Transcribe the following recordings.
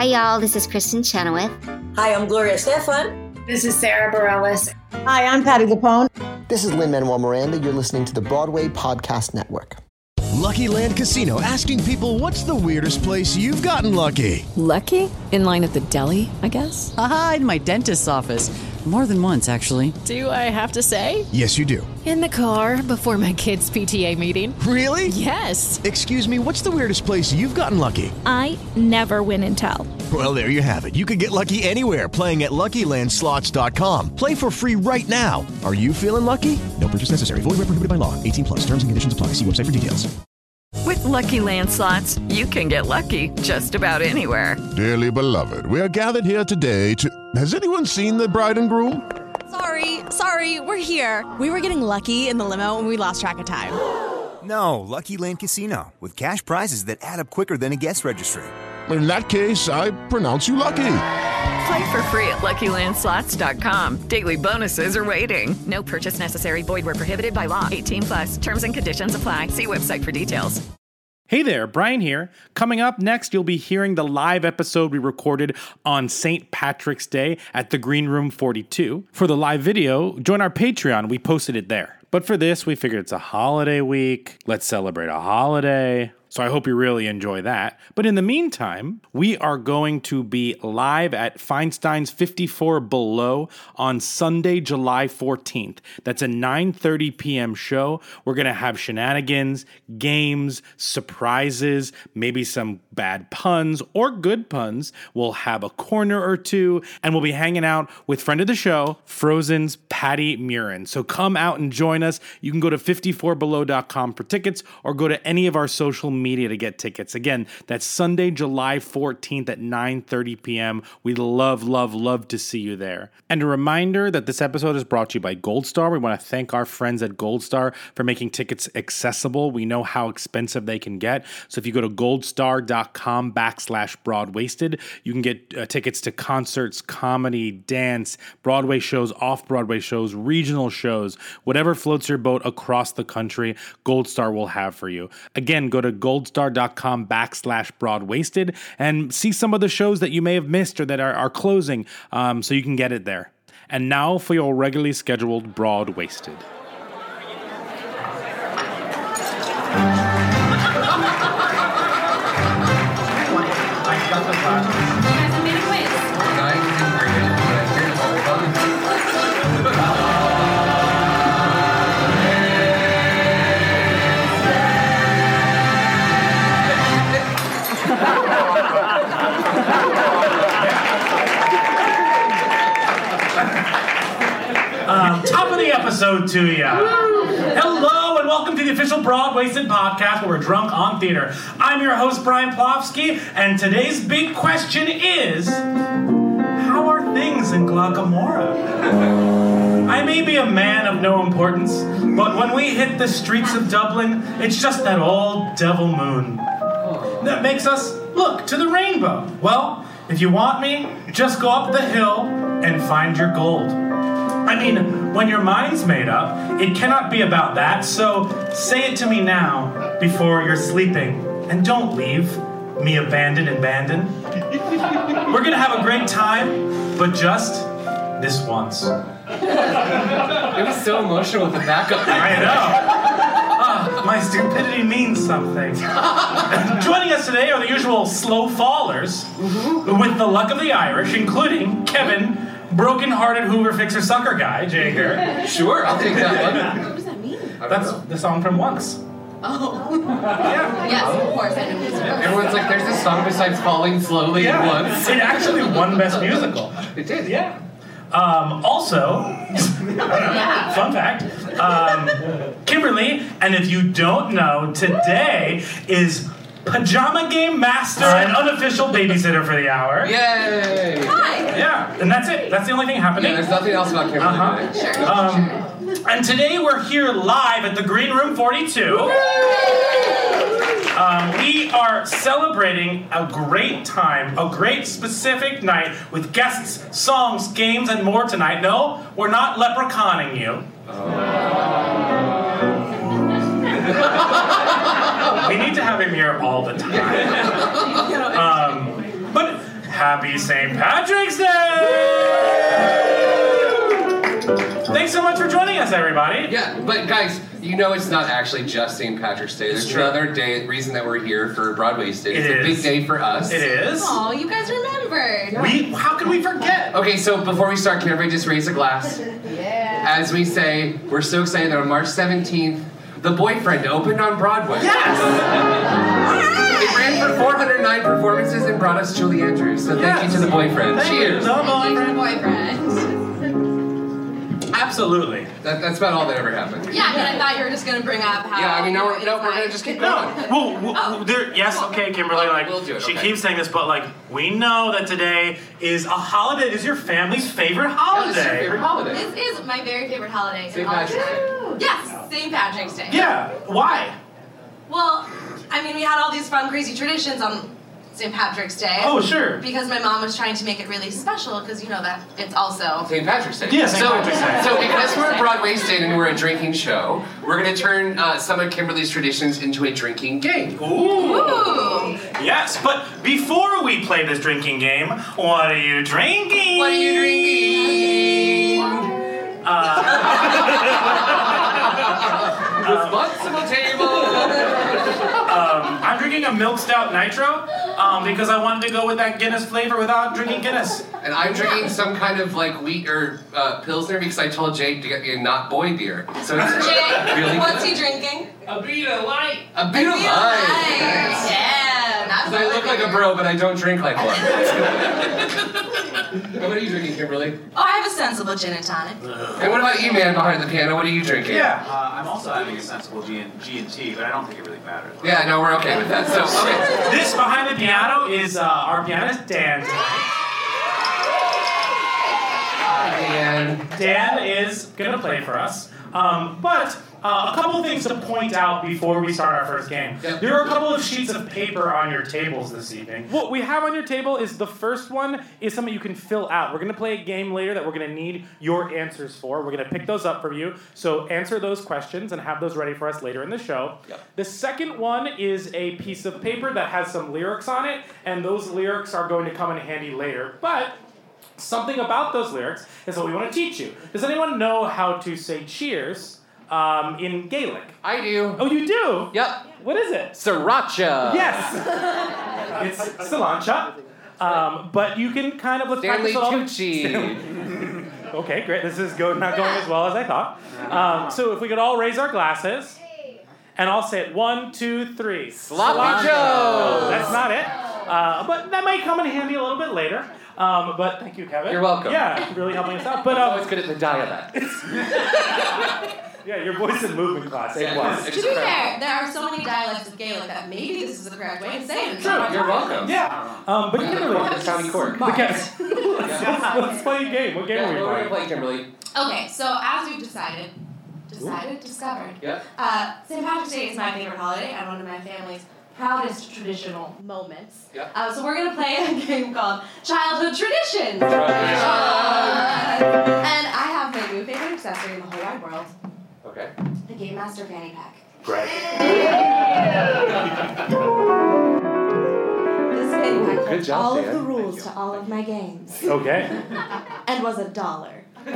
Hi, y'all. This is Kristen Chenoweth. Hi, I'm Gloria Estefan. This is Sarah Bareilles. Hi, I'm Patti LuPone. This is Lin-Manuel Miranda. You're listening to the Broadway Podcast Network. Lucky Land Casino, asking people, what's the weirdest place you've gotten lucky? Lucky? In line at the deli, I guess? Aha, in my dentist's office. More than once, actually. Do I have to say? Yes, you do. In the car before my kids' PTA meeting. Really? Yes. Excuse me, what's the weirdest place you've gotten lucky? I never win and tell. Well, there you have it. You can get lucky anywhere, playing at LuckyLandSlots.com. Play for free right now. Are you feeling lucky? No purchase necessary. Void where prohibited by law. 18 plus. Terms and conditions apply. See website for details. With Lucky Land Slots, you can get lucky just about anywhere. Dearly beloved, we are gathered here today to... Has anyone seen the bride and groom? Sorry, we're here. We were getting lucky in the limo and we lost track of time. No, Lucky Land Casino, with cash prizes that add up quicker than a guest registry. In that case, I pronounce you lucky. Play for free at LuckyLandSlots.com. Daily bonuses are waiting. No purchase necessary. Void where prohibited by law. 18 plus. Terms and conditions apply. See website for details. Hey there, Brian here. Coming up next, you'll be hearing the live episode we recorded on St. Patrick's Day at the Green Room 42. For the live video, join our Patreon. We posted it there. But for this, we figured it's a holiday week. Let's celebrate a holiday. So I hope you really enjoy that. But in the meantime, we are going to be live at Feinstein's 54 Below on Sunday, July 14th. That's a 9:30 p.m. show. We're going to have shenanigans, games, surprises, maybe some bad puns or good puns. We'll have a corner or two, and we'll be hanging out with friend of the show, Frozen's Patti Murin. So come out and join us. You can go to 54below.com for tickets or go to any of our social media to get tickets. Again, that's Sunday, July 14th at 9:30 p.m. We'd love to see you there. And a reminder that this episode is brought to you by Gold Star. We want to thank our friends at Gold Star for making tickets accessible. We know how expensive they can get. So if you go to goldstar.com/broadwasted, you can get tickets to concerts, comedy, dance, Broadway shows, off-Broadway shows, regional shows, whatever floats your boat across the country, Gold Star will have for you. Again, go to goldstar.com/broadwasted and see some of the shows that you may have missed or that are closing, so you can get it there. And now for your regularly scheduled Broadwasted. Top of the episode to you. Hello and welcome to the official Broadwasted podcast where we're drunk on theater. I'm your host, Brian Plofsky, and today's big question is, how are things in Glaucomora? I may be a man of no importance, but when we hit the streets of Dublin, it's just that old devil moon that makes us look to the rainbow. Well, if you want me, just go up the hill and find your gold. I mean, when your mind's made up, it cannot be about that, so say it to me now before you're sleeping. And don't leave me abandoned. We're gonna have a great time, but just this once. It was so emotional with the backup. I know. My stupidity means something. Joining us today are the usual slow fallers, with the luck of the Irish, including Kevin, broken-hearted Hoover Fixer Sucker Guy, Jager. Sure, I'll take that one. What does that mean? That's the song from Once. Oh. Yeah. Yes, of course. I know who's Everyone's like, there's this song besides Falling Slowly at Once. It actually won Best Musical. It did. Yeah. Also, fun fact, Kimberly, and if you don't know, today is Pajama Game Master and unofficial babysitter for the hour. Yay! Hi! Yeah, and that's it. That's the only thing happening. Yeah, there's nothing else about Kimberly today. Sure. And today we're here live at the Green Room 42. We are celebrating a great time, a great specific night with guests, songs, games, and more tonight. No, we're not leprechauning you. We need to have him here all the time. But Happy St. Patrick's Day! Thanks so much for joining us, everybody. Yeah, but guys, you know it's not actually just St. Patrick's Day. There's another day, reason that we're here for Broadway's Day. It's a big day for us. It is. Oh, you guys remembered. How could we forget? Okay, so before we start, can everybody just raise a glass? Yeah. As we say, we're so excited that on March 17th, The Boyfriend opened on Broadway. Yes! It ran for 409 performances and brought us Julie Andrews. So thank you to The Boyfriend. Cheers. The Boyfriend. Absolutely. That's about all that ever happened. Yeah, but I thought you were just gonna bring up how. Yeah, I mean, we're gonna just keep going. Okay, Kimberly. We'll do it. She keeps saying this, but we know that today is a holiday. It is your family's favorite holiday. This is your favorite holiday. This is my very favorite holiday. St. Patrick's Day. Yes, St. Patrick's Day. Yeah. Why? Well, I mean, we had all these fun, crazy traditions on St. Patrick's Day. Oh, sure. Because my mom was trying to make it really special, because you know that it's also St. Patrick's Day. Yeah, St. Patrick's Day. So because we're at Broadway State and we're a drinking show, we're going to turn some of Kimberly's traditions into a drinking game. Ooh. Yes, but before we play this drinking game, what are you drinking? What are you drinking? Responsible table. I'm drinking a milk stout nitro because I wanted to go with that Guinness flavor without drinking Guinness. And I'm drinking some kind of wheat or Pilsner because I told Jake to get me a not boy beer. So it's Jake, really what's good. he drinking? A Beta Light. Yeah, I look like a bro, but I don't drink like one. What are you drinking, Kimberly? Oh, I have a sensible gin and tonic. And what about you, man, behind the piano? What are you drinking? Yeah. I'm also having a sensible G&T, but I don't think it really matters. Yeah, no, we're okay with that. So, okay. This behind the piano is our pianist, Dan. Dan is going to play for us. But a couple of things to point out before we start our first game. Yep. There are a couple of sheets of paper on your tables this evening. What we have on your table is the first one is something you can fill out. We're going to play a game later that we're going to need your answers for. We're going to pick those up for you. So answer those questions and have those ready for us later in the show. Yep. The second one is a piece of paper that has some lyrics on it, and those lyrics are going to come in handy later. But something about those lyrics is what we want to teach you. Does anyone know how to say cheers in Gaelic? I do. Oh, you do? Yep. What is it? Sriracha. Yes. It's cilantro. But you can kind of let's Stanley practice Tucci. Okay, great. This is not going as well as I thought. So if we could all raise our glasses, and I'll say it 1, 2, 3. Sloppy Joe. That's not it. But that might come in handy a little bit later. But thank you, Kevin. You're welcome. Yeah, really helping us out. But I'm always good at the dialect. Yeah, your voice and movement class, A+. To be fair, there are so many dialects of Gaelic that maybe this is the correct way to say it. Sure, you're welcome. Yeah. But Kimberly, County Cork. let's play a game. What game are we We're playing? gonna play, Kimberly. Okay, so as we've discovered, Yep. St. Patrick's Day is my favorite holiday and one of my family's proudest traditional moments. Yep. So we're gonna play a game called Childhood Traditions. And I have my new favorite accessory in the whole wide world. Okay. The Game Master Fanny Pack. Great. This fanny pack Good holds job, all of Dan. the rules to all of my games. Okay. And was $1.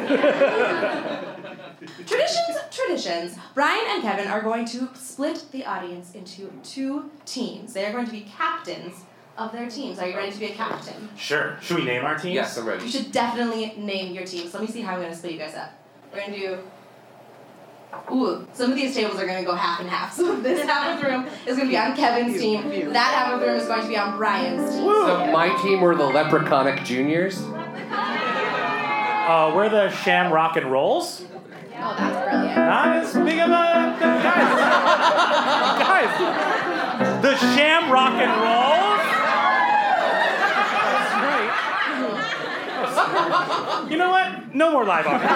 Traditions. Brian and Kevin are going to split the audience into 2 teams. They are going to be captains of their teams. Are you ready to be a captain? Sure. Should we name our teams? Yes, I'm ready. You should definitely name your teams. Let me see how I'm going to split you guys up. We're going to do... Ooh, some of these tables are going to go half and half. So this half of the room is going to be on Kevin's team. That half of the room is going to be on Brian's team. So my team were the Leprechaunic Juniors. We're the Sham Rock and Rolls. Oh, that's brilliant. Not as big of a... Guys. The Sham Rock and Rolls. That's great. You know what? No more live audience.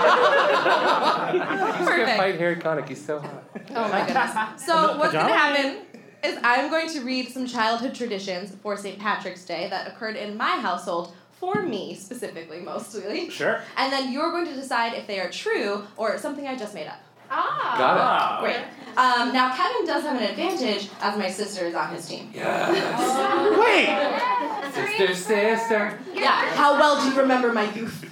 Perfect. Fight Harry Connick. He's so hot. Oh my goodness. So what's going to happen is I'm going to read some childhood traditions for St. Patrick's Day that occurred in my household for me specifically, mostly. Sure. And then you're going to decide if they are true or something I just made up. Got it. Great. Now Kevin does have an advantage as my sister is on his team. Yeah. Wait. Sister. Yeah, how well do you remember my youth?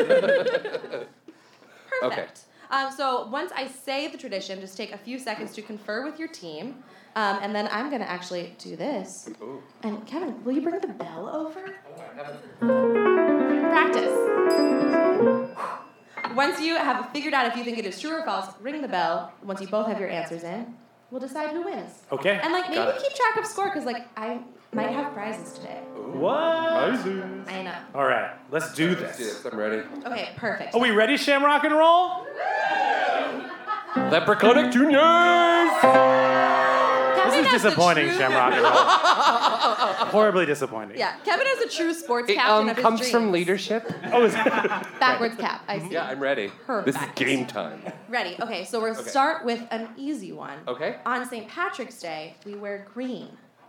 Okay. So once I say the tradition, just take a few seconds to confer with your team, and then I'm going to actually do this. Ooh. And Kevin, will you bring the bell over? Practice. Once you have figured out if you think it is true or false, ring the bell. Once you both have your answers in, we'll decide who wins. Okay. And maybe keep track of score, because I might have prizes today. What? I know. All right, let's do this. Yes, I'm ready. Okay, perfect. Are we ready, Shamrock and Roll? Leprechaunic Juniors! This is disappointing, Shamrock and Roll. Horribly disappointing. Yeah, Kevin is a true sports captain of his comes dreams. from leadership. Oh, is it? Backwards cap, I see. Yeah, I'm ready. Perfect. This is game time. Ready. Okay, so we'll start with an easy one. Okay. On St. Patrick's Day, we wear green.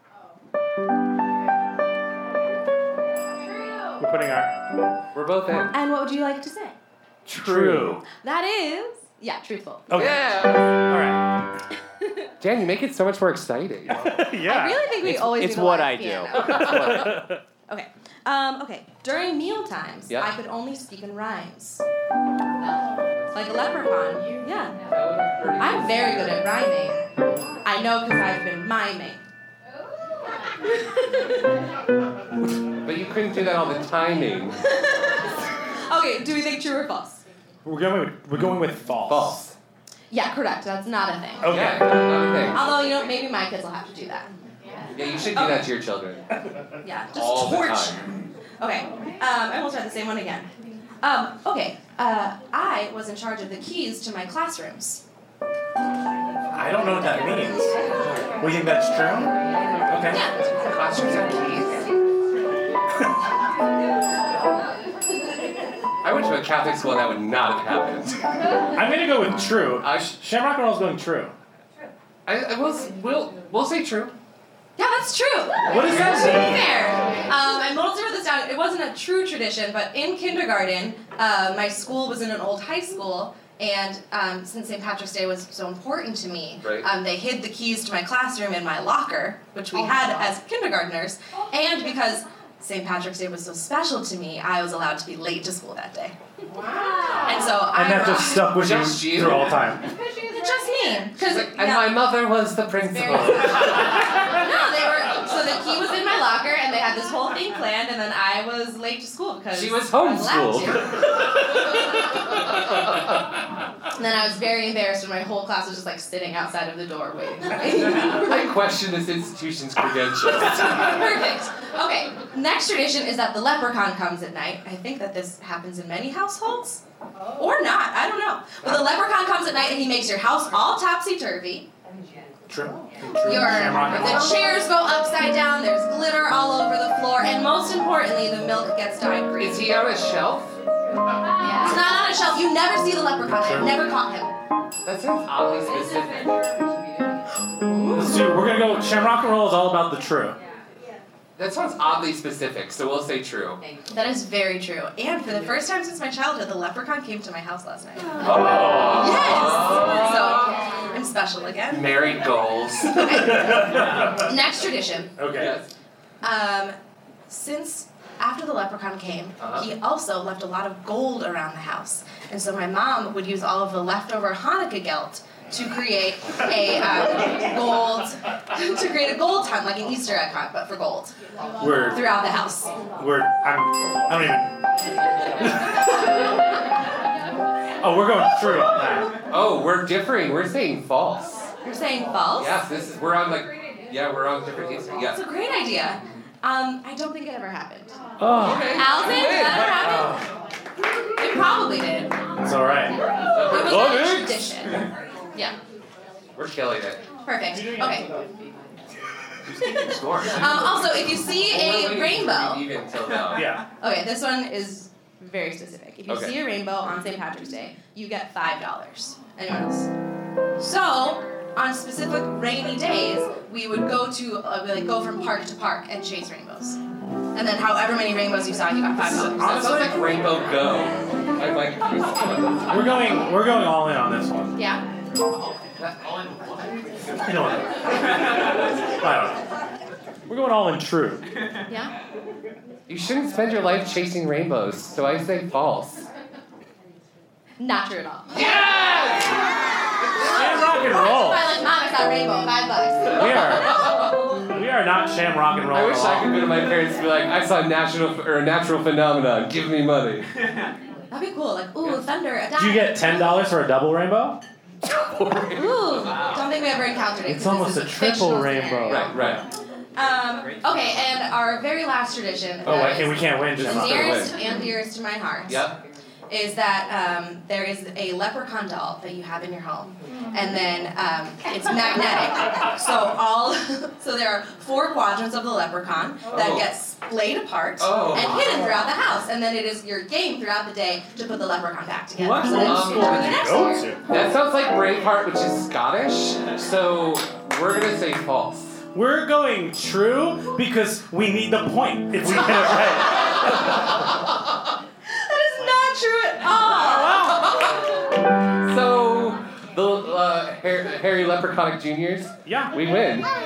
We're putting our... We're both in. And what would you like to say? True. That is... Yeah, truthful. Okay. Yeah. All right. Dan, you make it so much more exciting. Yeah. I really think we always It's do the what live I piano. do. Okay. Okay. During meal times, I could only speak in rhymes. Like a leprechaun. Yeah. I'm very good at rhyming. I know because I've been miming. But you couldn't do that all the timing. Okay, do we think true or false? We're going with false. False. Yeah, correct. That's not a thing. Okay. Yeah, not a thing. Although, maybe my kids will have to do that. Yeah, you should do that to your children. Yeah, just all torture. the time. Okay, and we'll try the same one again. Okay, I was in charge of the keys to my classrooms. I don't know what that means. We think that's true? Okay. Yeah. Classrooms have keys. I went to a Catholic school and that would not have happened. I'm going to go with true. Shamrock and Roll's going true. We'll say true. Yeah, that's true. What does that mean? Fair. I mostly wrote this down. It wasn't a true tradition, but in kindergarten, my school was in an old high school, and since St. Patrick's Day was so important to me, they hid the keys to my classroom in my locker, which we had as kindergartners, and because St. Patrick's Day was so special to me, I was allowed to be late to school that day. Wow. And so And that just stuck with you through all time. Just me. And my mother was the principal. No, so the key was in my locker, and they had this whole thing planned, and then I was late to school because She was I allowed homeschooled. to. And then I was very embarrassed when my whole class was just sitting outside of the door waiting for me. I question this institution's credentials. Perfect. Okay, next tradition is that the leprechaun comes at night. I think that this happens in many households. Or not, I don't know. But the leprechaun comes at night and he makes your house all topsy-turvy. True. The chairs go upside down, there's glitter all over the floor, and most importantly, the milk gets dyed green. Is he on a shelf? Yeah. It's not on a shelf. You never see the leprechaun. I've never caught him. That sounds oddly specific. Let's do. We're gonna go. Shamrock and Roll is all about the true. That sounds oddly specific, so we'll say true. That is very true. And for the first time since my childhood, the leprechaun came to my house last night. Oh! Yes! So, I'm special again. Married goals. Next tradition. Okay. Since after the leprechaun came, he also left a lot of gold around the house. And so my mom would use all of the leftover Hanukkah gelt to create a gold hunt, like an Easter egg hunt, but for gold. Throughout the house. I don't even. Oh, we're going true on that. Oh, we're differing. We're saying false. You're saying false? Yes, we're on different Easter. Yeah. That's a great idea. I don't think it ever happened. Oh. Okay. Allison, did that ever happen? It probably did. It's all right. It was a tradition. Yeah. We're killing it. Perfect. Okay. Also, if you see a rainbow. Even till now. Yeah. Okay, this one is very specific. If you Okay. see a rainbow on St. Patrick's Day, you get $5. Anyone else? So, on specific rainy days, we would go to go from park to park and chase rainbows. And then however many rainbows you saw, you got $5. That sounds like Rainbow Go. I'm like, We're going all in on this one. Yeah. You know what? I don't know. We're going all in true. Yeah? You shouldn't spend your life chasing rainbows, so I say false. Not true at all. Yes! Sham rock and roll. I like Mom, I saw a rainbow, $5. We are not sham rock and roll. I wish I could go to my parents and be like, I saw a natural phenomenon. Give me money. That'd be cool. Like, ooh, thunder, a dime. Do you get $10 for a double rainbow? Ooh, don't think we ever encountered it. It's almost a triple rainbow. Right. Okay, and our very last tradition. Oh, okay, we can't win. Is nearest and dearest to my heart. Yep. Is that there is a leprechaun doll that you have in your home, and then it's magnetic. So there are 4 quadrants of the leprechaun that get splayed apart and hidden throughout the house, and then it is your game throughout the day to put the leprechaun back together. What school did you go to? That sounds like Braveheart, which is Scottish. So we're gonna say false. We're going true because we need the point if we get it right. True at all. So the Harry Leprechaunik Juniors. Yeah, we win. Do you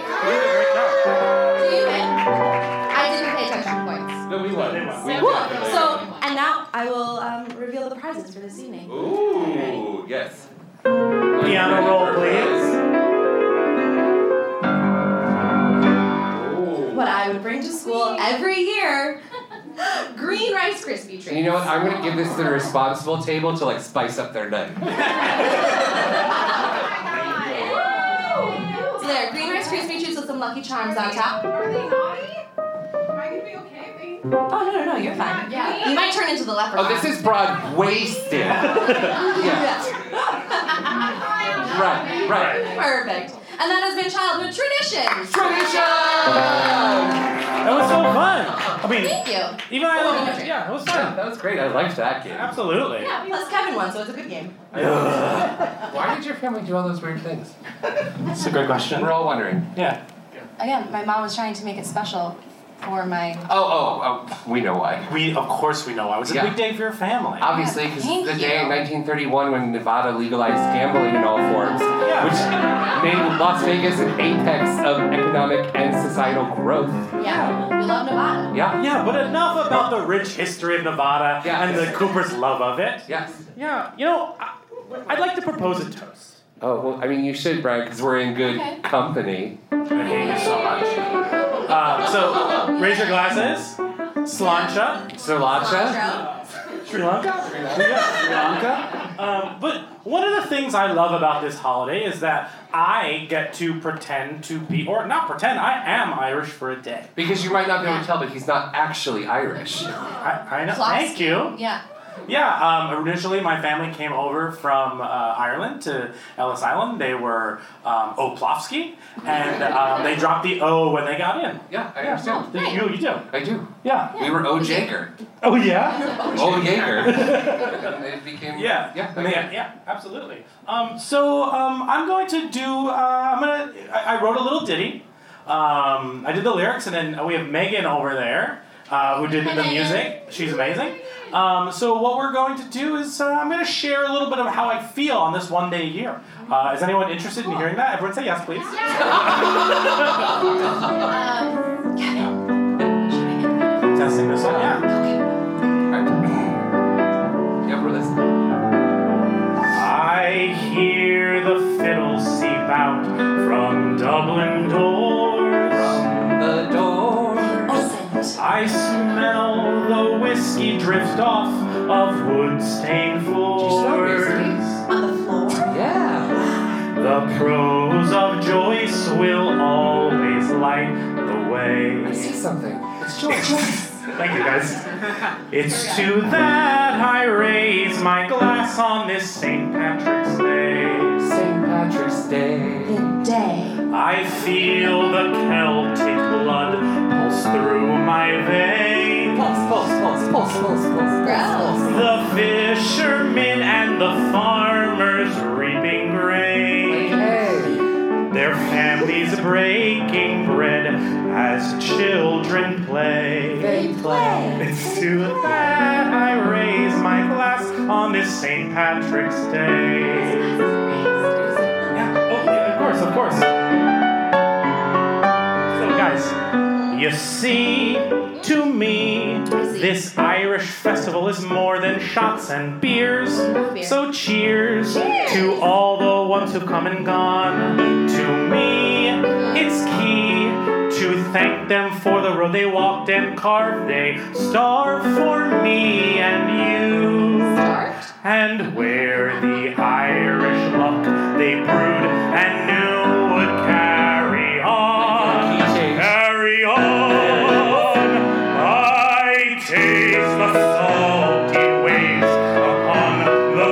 win? I didn't pay attention to points. No, we won. Cool. So, and now I will reveal the prizes for this evening. Ooh, yes. Piano roll, please. What I would bring to school every year. Green Rice Krispie treats. And you know what? I'm gonna give this to the responsible table to like spice up their night. So there, Green Rice Krispie treats with some Lucky Charms on top. Are they naughty? Am I gonna be okay? Oh no, you're fine. Yeah. You might turn into the leprechaun. Oh, this is Broad-waisted. Yeah. Right. Perfect. And that has been childhood traditions. That was so fun. I mean, thank you. Even I love it. Yeah, it was fun. Yeah, that was great. I liked that game. Absolutely. Yeah, plus Kevin won, so it's a good game. Why did your family do all those weird things? That's a good question. We're all wondering. Yeah. Again, my mom was trying to make it special for my... Oh, we know why. Of course we know why. It was a big day for your family. Obviously, because the day in 1931 when Nevada legalized gambling in all forms, which made Las Vegas an apex of economic and societal growth. Yeah, we love Nevada. Yeah, but enough about the rich history of Nevada and the Cooper's love of it. Yes. Yeah, I'd like to propose a toast. Oh, well, I mean, you should, Brian, because we're in good company. I hate you so much. So, raise your glasses. Slancha. Sri Lanka? Sri Lanka. But one of the things I love about this holiday is that I get to pretend to be, or not pretend, I am Irish for a day. Because you might not be able to tell, but he's not actually Irish. I know. Thank you. Yeah. Yeah, initially my family came over from Ireland to Ellis Island. They were O'Plofsky, and they dropped the O when they got in. Yeah, I understand. You do? I do. Yeah. We were O. Jaeger. Oh, yeah? O. Jaeger. It became... Yeah, absolutely. So I'm going to do... I wrote a little ditty. I did the lyrics, and then we have Megan over there, who did the music. She's amazing. So what we're going to do is I'm going to share a little bit of how I feel on this one day a year. Is anyone interested in hearing that? Everyone say yes, please. Testing this out. Yeah. Yeah, we're listening. I hear the fiddle seep out from Dublin doors. From the doors. I smell the whiskey drift off of wood-stained floors. On the floor? Yeah. The prose of Joyce will always light the way. I see something. It's Joyce. Thank you, guys. It's to that I raise my glass on this St. Patrick's Day. St. Patrick's Day. The day. I feel the Celtic blood pulse through my veins. Pulse. The fishermen and the farmers reaping grain. Their families breaking bread as children play. They play. It's to that I raise my glass on this St. Patrick's Day. Yeah, of course. So guys, You see, to me, this Irish festival is more than shots and beers. So cheers to all the ones who've come and gone. To me, it's key to thank them for the road they walked and carved. They starved for me and you. And where the Irish luck they brewed and knew would carry on. Carry on. I taste the salty waves upon the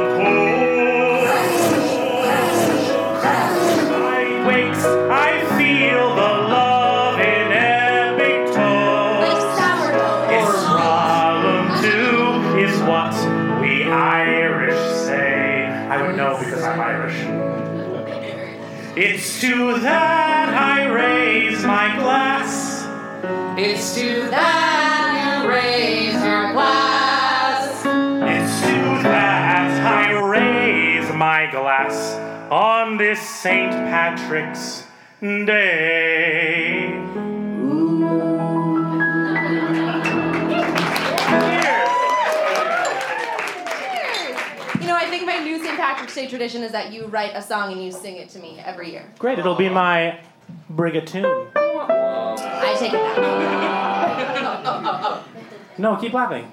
coast. I wakes, I feel the love in epic toast. It's solemn too, is what we Irish say. I would know because I'm Irish. It's to that I raise my glass. It's to that you raise your glass. It's to that I raise my glass on this St. Patrick's Day. You know, I think my new St. Patrick's Day tradition is that you write a song and you sing it to me every year. Great, it'll be my Brigatune. I take it back. No, keep laughing.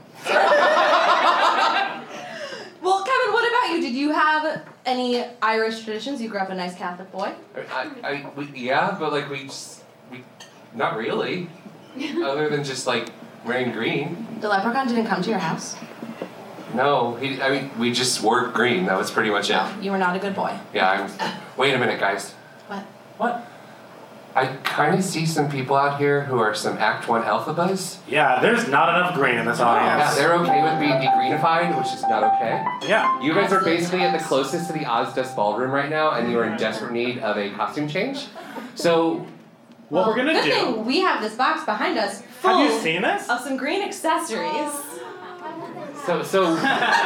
Well, Kevin, what about you? Did you have any Irish traditions? You grew up a nice Catholic boy. Yeah, but like we not really. Other than just like wearing green. The leprechaun didn't come to your house? No, we just wore green. That was pretty much it. You were not a good boy. Yeah, wait a minute, guys. What? I kind of see some people out here who are some Act 1 alphabas. Yeah, there's not enough green in this audience. Yeah, they're okay with being degreenified, which is not okay. Yeah. You guys are basically at the closest to the Ozdust Ballroom right now, and you are in desperate need of a costume change. So, what we're gonna good do... thing we have this box behind us full Have you seen this? of some green accessories. So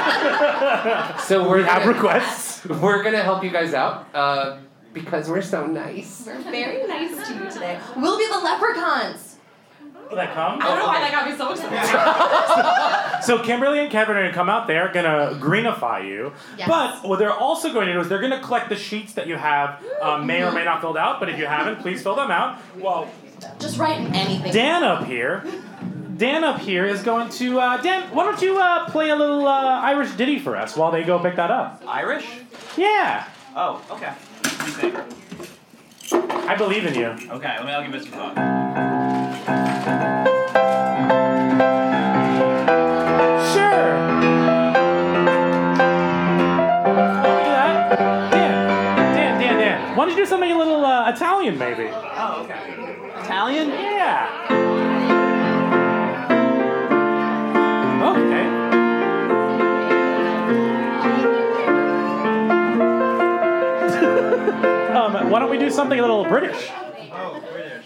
we're have requests. We're gonna help you guys out because we're so nice. We're very nice to you today. We'll be the leprechauns. Will that come? I don't know why that got me so excited. So Kimberly and Kevin are going to come out there, going to greenify you. Yes. But what they're also going to do is they're going to collect the sheets that you have, may or may not filled out. But if you haven't, please fill them out. Well, just write anything. Dan up here is going to... Dan, why don't you play a little Irish ditty for us while they go pick that up? Irish? Yeah. Oh, okay. What do you think? I believe in you. Okay, I'll give it some thought. Sure. Want to do that? Dan. Why don't you do something a little Italian, maybe? Oh, okay. Italian? Yeah. Okay. Why don't we do something a little British? Oh, British.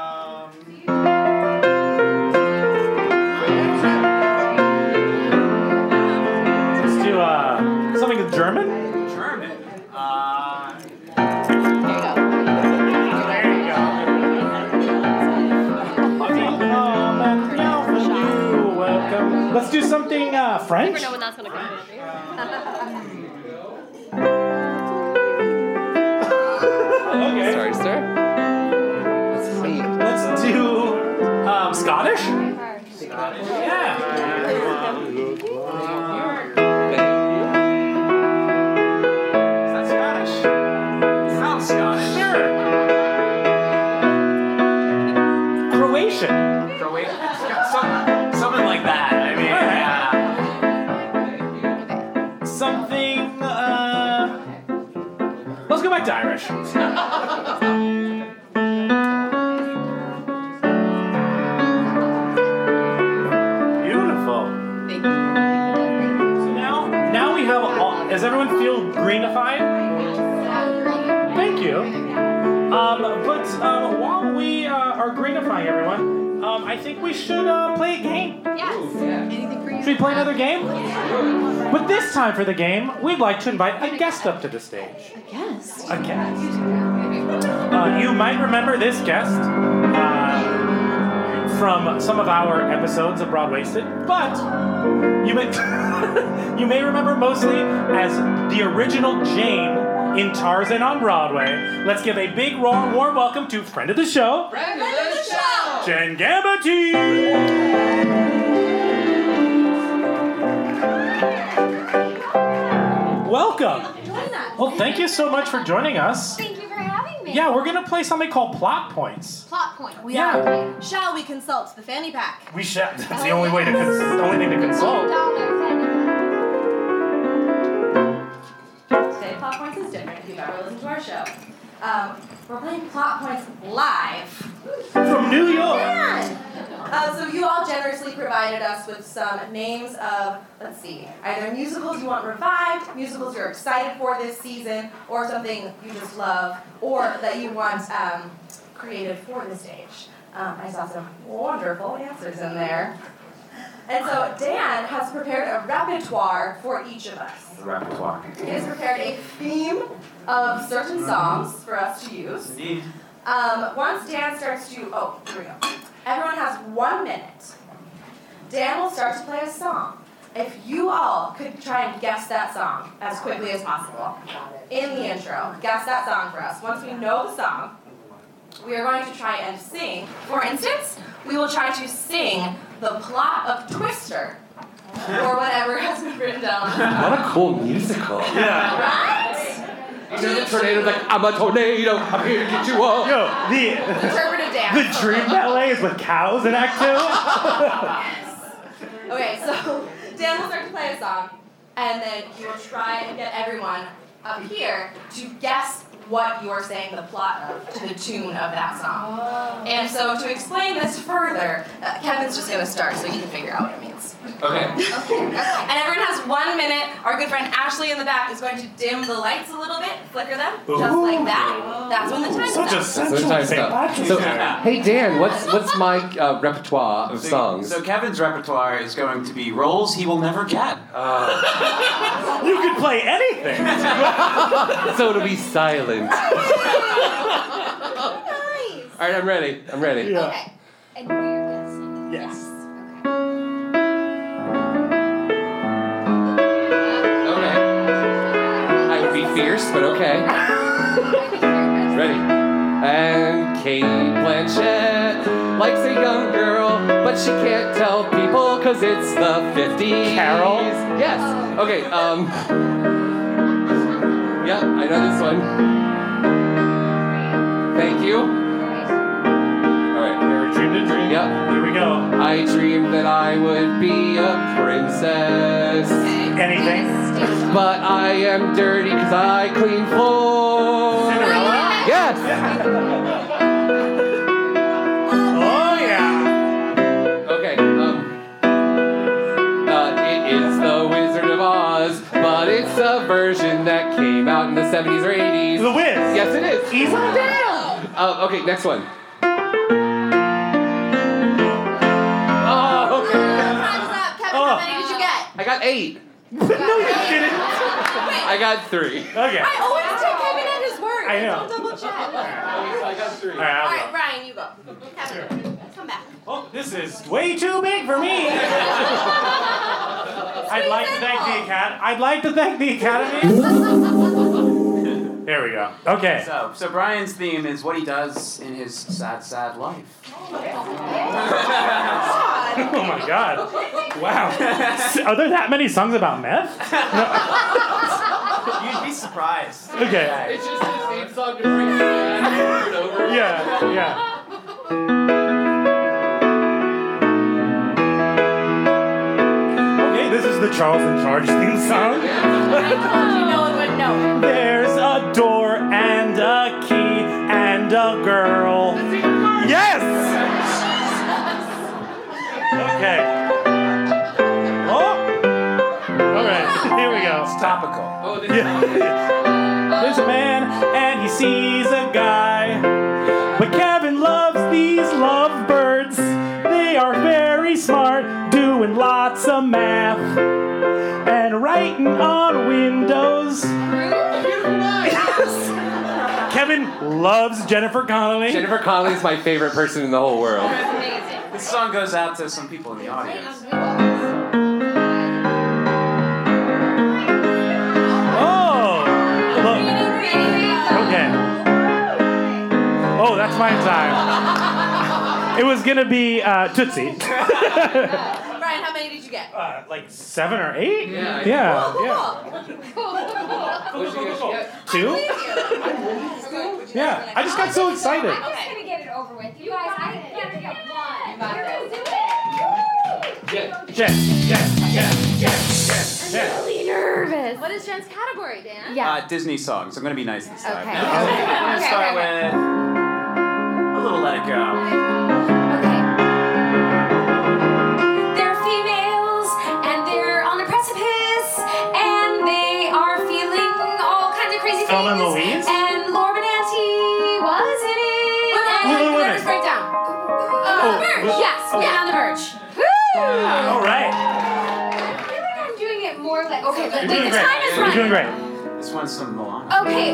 Let's do something German? German. Let's do something French. I never know when that's gonna come. Okay. Sorry, sir. Let's do Scottish. Scottish. Yeah. Is that Scottish? Sounds Scottish. Sure. Croatian. Something like that. I mean, yeah. Something. Let's go back to Irish. Beautiful. So now we have all. Does everyone feel greenified? Thank you. But while we are greenifying everyone, I think we should play a game. Yes. Anything for you? Should we play another game? But this time for the game, we'd like to invite a guest up to the stage. A guest? A guest. You might remember this guest. from some of our episodes of Broadwasted, but you may you may remember mostly as the original Jane in Tarzan on Broadway. Let's give a big, warm welcome to friend of the show, Jen Gamity. Welcome. Well, thank you so much for joining us. Thank you for having me. Yeah, we're gonna play something called Plot Points. Plot point. Yeah. Shall we consult the fanny pack? We shall. That's the only way to. The only thing to consult. Today, Plot Points is different if you've ever listened to our show. We're playing Plot Points live. From New York. Man. So you all generously provided us with some names of, let's see, either musicals you want revived, musicals you're excited for this season, or something you just love, or that you want created for the stage. I saw some wonderful answers in there. And so Dan has prepared a repertoire for each of us. Repertoire. He has prepared a theme of certain songs for us to use. Indeed. Once Dan starts to, here we go. Everyone has 1 minute. Dan will start to play a song. If you all could try and guess that song as quickly as possible in the intro, guess that song for us. Once we know the song, we are going to try and sing. For instance, we will try to sing the plot of Twister, or whatever has been written down. What a cool musical. Yeah. Right? You know the tornado's like, I'm a tornado, I'm here to get you all. Yo, Interpretive dance. the dream ballet is with cows in Act 2? Yes. Okay, so Dan will start to play a song, and then you will try and get everyone up here to guess what you're saying the plot of to the tune of that song. And so to explain this further, Kevin's just going to start so you can figure out what it means. Okay. And everyone has 1 minute. Our good friend Ashley in the back is going to dim the lights a little bit, flicker them, just like that. That's when the time's up. So, hey Dan, what's my repertoire of songs? So Kevin's repertoire is going to be roles he will never get. You could play anything. So it'll be silent. Nice. All right, I'm ready. Yeah. Okay. And you're guessing. Yes. Okay. I would be fierce, but okay. Ready. And Kate Blanchett likes a young girl, but she can't tell people because it's the 50s. Carol? Yes. Okay, yeah, I know this one. Thank you. Alright. Never dreamed a dream. Yep. Here we go. I dreamed that I would be a princess. Anything? But I am dirty because I clean floors. Cinderella? Yes! Oh, yeah. Okay, it is The Wizard of Oz, but it's a version that came out in the 70s or 80s. The Wiz. Yes, it is. Easy down. Okay, next one. Oh, okay. Time's up. Kevin, how many did you get? I got 8. No, you didn't. I got 3. Okay. I always take Kevin at his word. I know. Don't double check. I got 3. All right, I'll Alright, go. Brian, you go. Kevin, come back. Oh, this is way too big for me. I'd like to thank the Academy. There we go. Okay. So Brian's theme is what he does in his sad life. Oh my God. Wow. Are there that many songs about meth? You'd be surprised. Okay. It's just the same song to bring it over and over. Yeah. Okay, this is the Charles in Charge theme song. I told you no one would know. There's a door and a key and a girl. Yes! Okay. Oh! Alright, here we go. It's topical. Oh, this There's a man and he sees a guy. But Kevin loves these lovebirds. They are very smart, doing lots of math and writing on windows. Yes. Kevin loves Jennifer Connelly. Jennifer Connelly is my favorite person in the whole world. This This song goes out to some people in the audience. Oh! Look. Okay. Oh, that's my time. It was gonna be Tootsie. Brian, how many did you get? Like 7 or 8? Yeah. Cool. 2? Yeah, I just got so excited. I'm just gonna get it over with. You guys, I gotta get one. Jen. I'm really nervous. What is Jen's category, Dan? Disney songs. I'm going to be nice this time. Okay. I'm going to start with a little Let It Go. They're females, and they're on the precipice, and they are feeling all kinds of crazy Thelma and things. Louise? And Laura Benanti was in it. And Nervous Breakdown. Verge. Yes, yeah, on the Verge. Woo! All right. I feel like I'm doing it more like okay, but You're doing the great. time is You're running. doing great. This one's some Moana. Okay.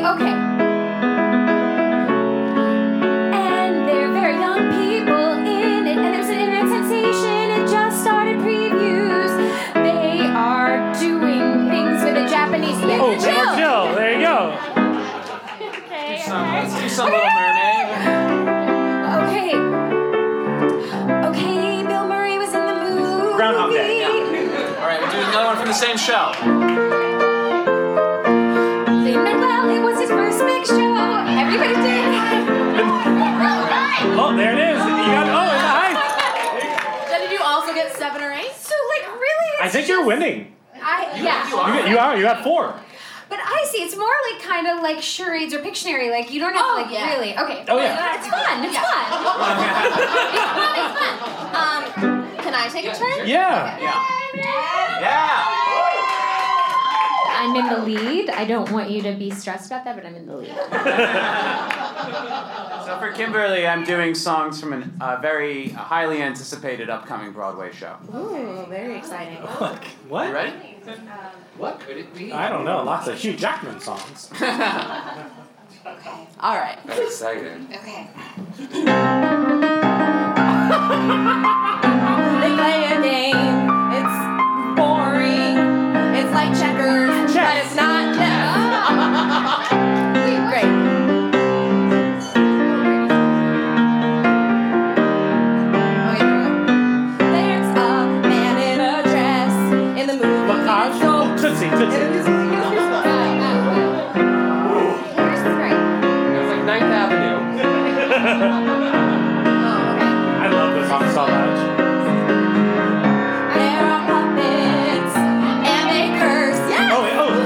And they're very young people in it, and there's an internet sensation. It just started previews. They are doing things with a Japanese thing. Oh, Jill. There you go. Let's do some Little Mermaid. Okay, Bill Murray was in the movie. Groundhog Day. Yeah. All right, we'll do another one from the same show. Lin-Manuel, it was his first big show. Everybody did. Oh, there it is. You got in the high. Then did you also get 7 or 8? So, like, really? I think you're winning. Yeah. You are. You got 4. But I see, it's more like kind of like charades or Pictionary. Like, you don't have to, really. Okay. Oh, yeah. It's fun. It's fun. It's fun. Can I take a turn? Yeah. Yeah. I'm in the lead. I don't want you to be stressed about that, but I'm in the lead. So for Kimberly, I'm doing songs from a very highly anticipated upcoming Broadway show. Ooh, very exciting. What? You ready? What could it be? I don't know. Lots of Hugh Jackman songs. All right. I'm excited. Okay. They play a game. It's boring. It's like checkers, but it's not chess. Great. There's a man in a dress in the movie. Tootsie. It was like 9th Avenue. I love this song so much. There are puppets and they curse. Yes! Oh.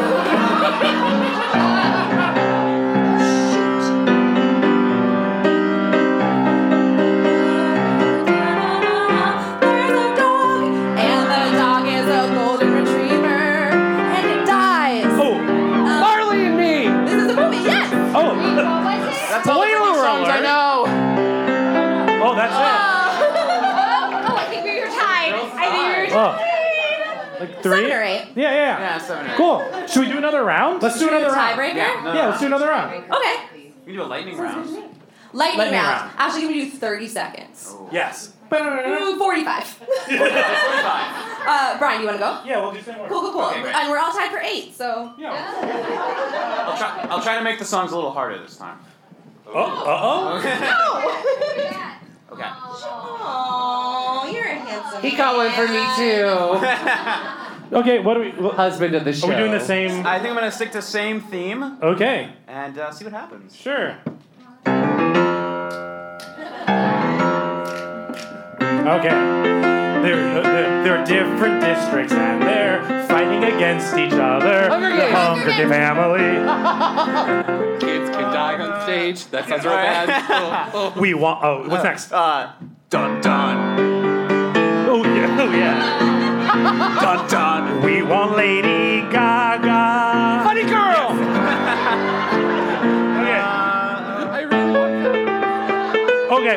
There's a dog, and the dog is a golden retriever, and it dies. Oh. Marley and Me. This is a movie, yes! Oh. That's all the Spoiler songs I alert. know. Oh, that's Oh, I think we were tied. it. Oh. Like 3? 7 or 8. Yeah. Yeah, 7 or 8. Cool. Should we do another round? Let's do another round. Tiebreaker? Yeah, Let's do another round. Okay. We can do a lightning round. Lightning round. round. Actually, give me 30 seconds. Yes. 45. Brian, you want to go? Yeah, we'll do the same one. Cool. Okay, great. And we're all tied for 8, so. I'll try to make the songs a little harder this time. Oh. Okay. Okay. Oh, you're a handsome He got one for me too. Okay, what do we... Husband of the show. Are we doing the same... I think I'm going to stick to same theme Okay. and see what happens. Sure. Okay. They're different districts and they're fighting against each other. Hunger The Games. Hunger Game family. Kids can die on stage. That sounds real bad. Oh. We want... Oh, what's next? Dun dun. Oh, yeah. Dun dun. We want Lady Gaga. Funny girl. Okay. I really want that. Okay.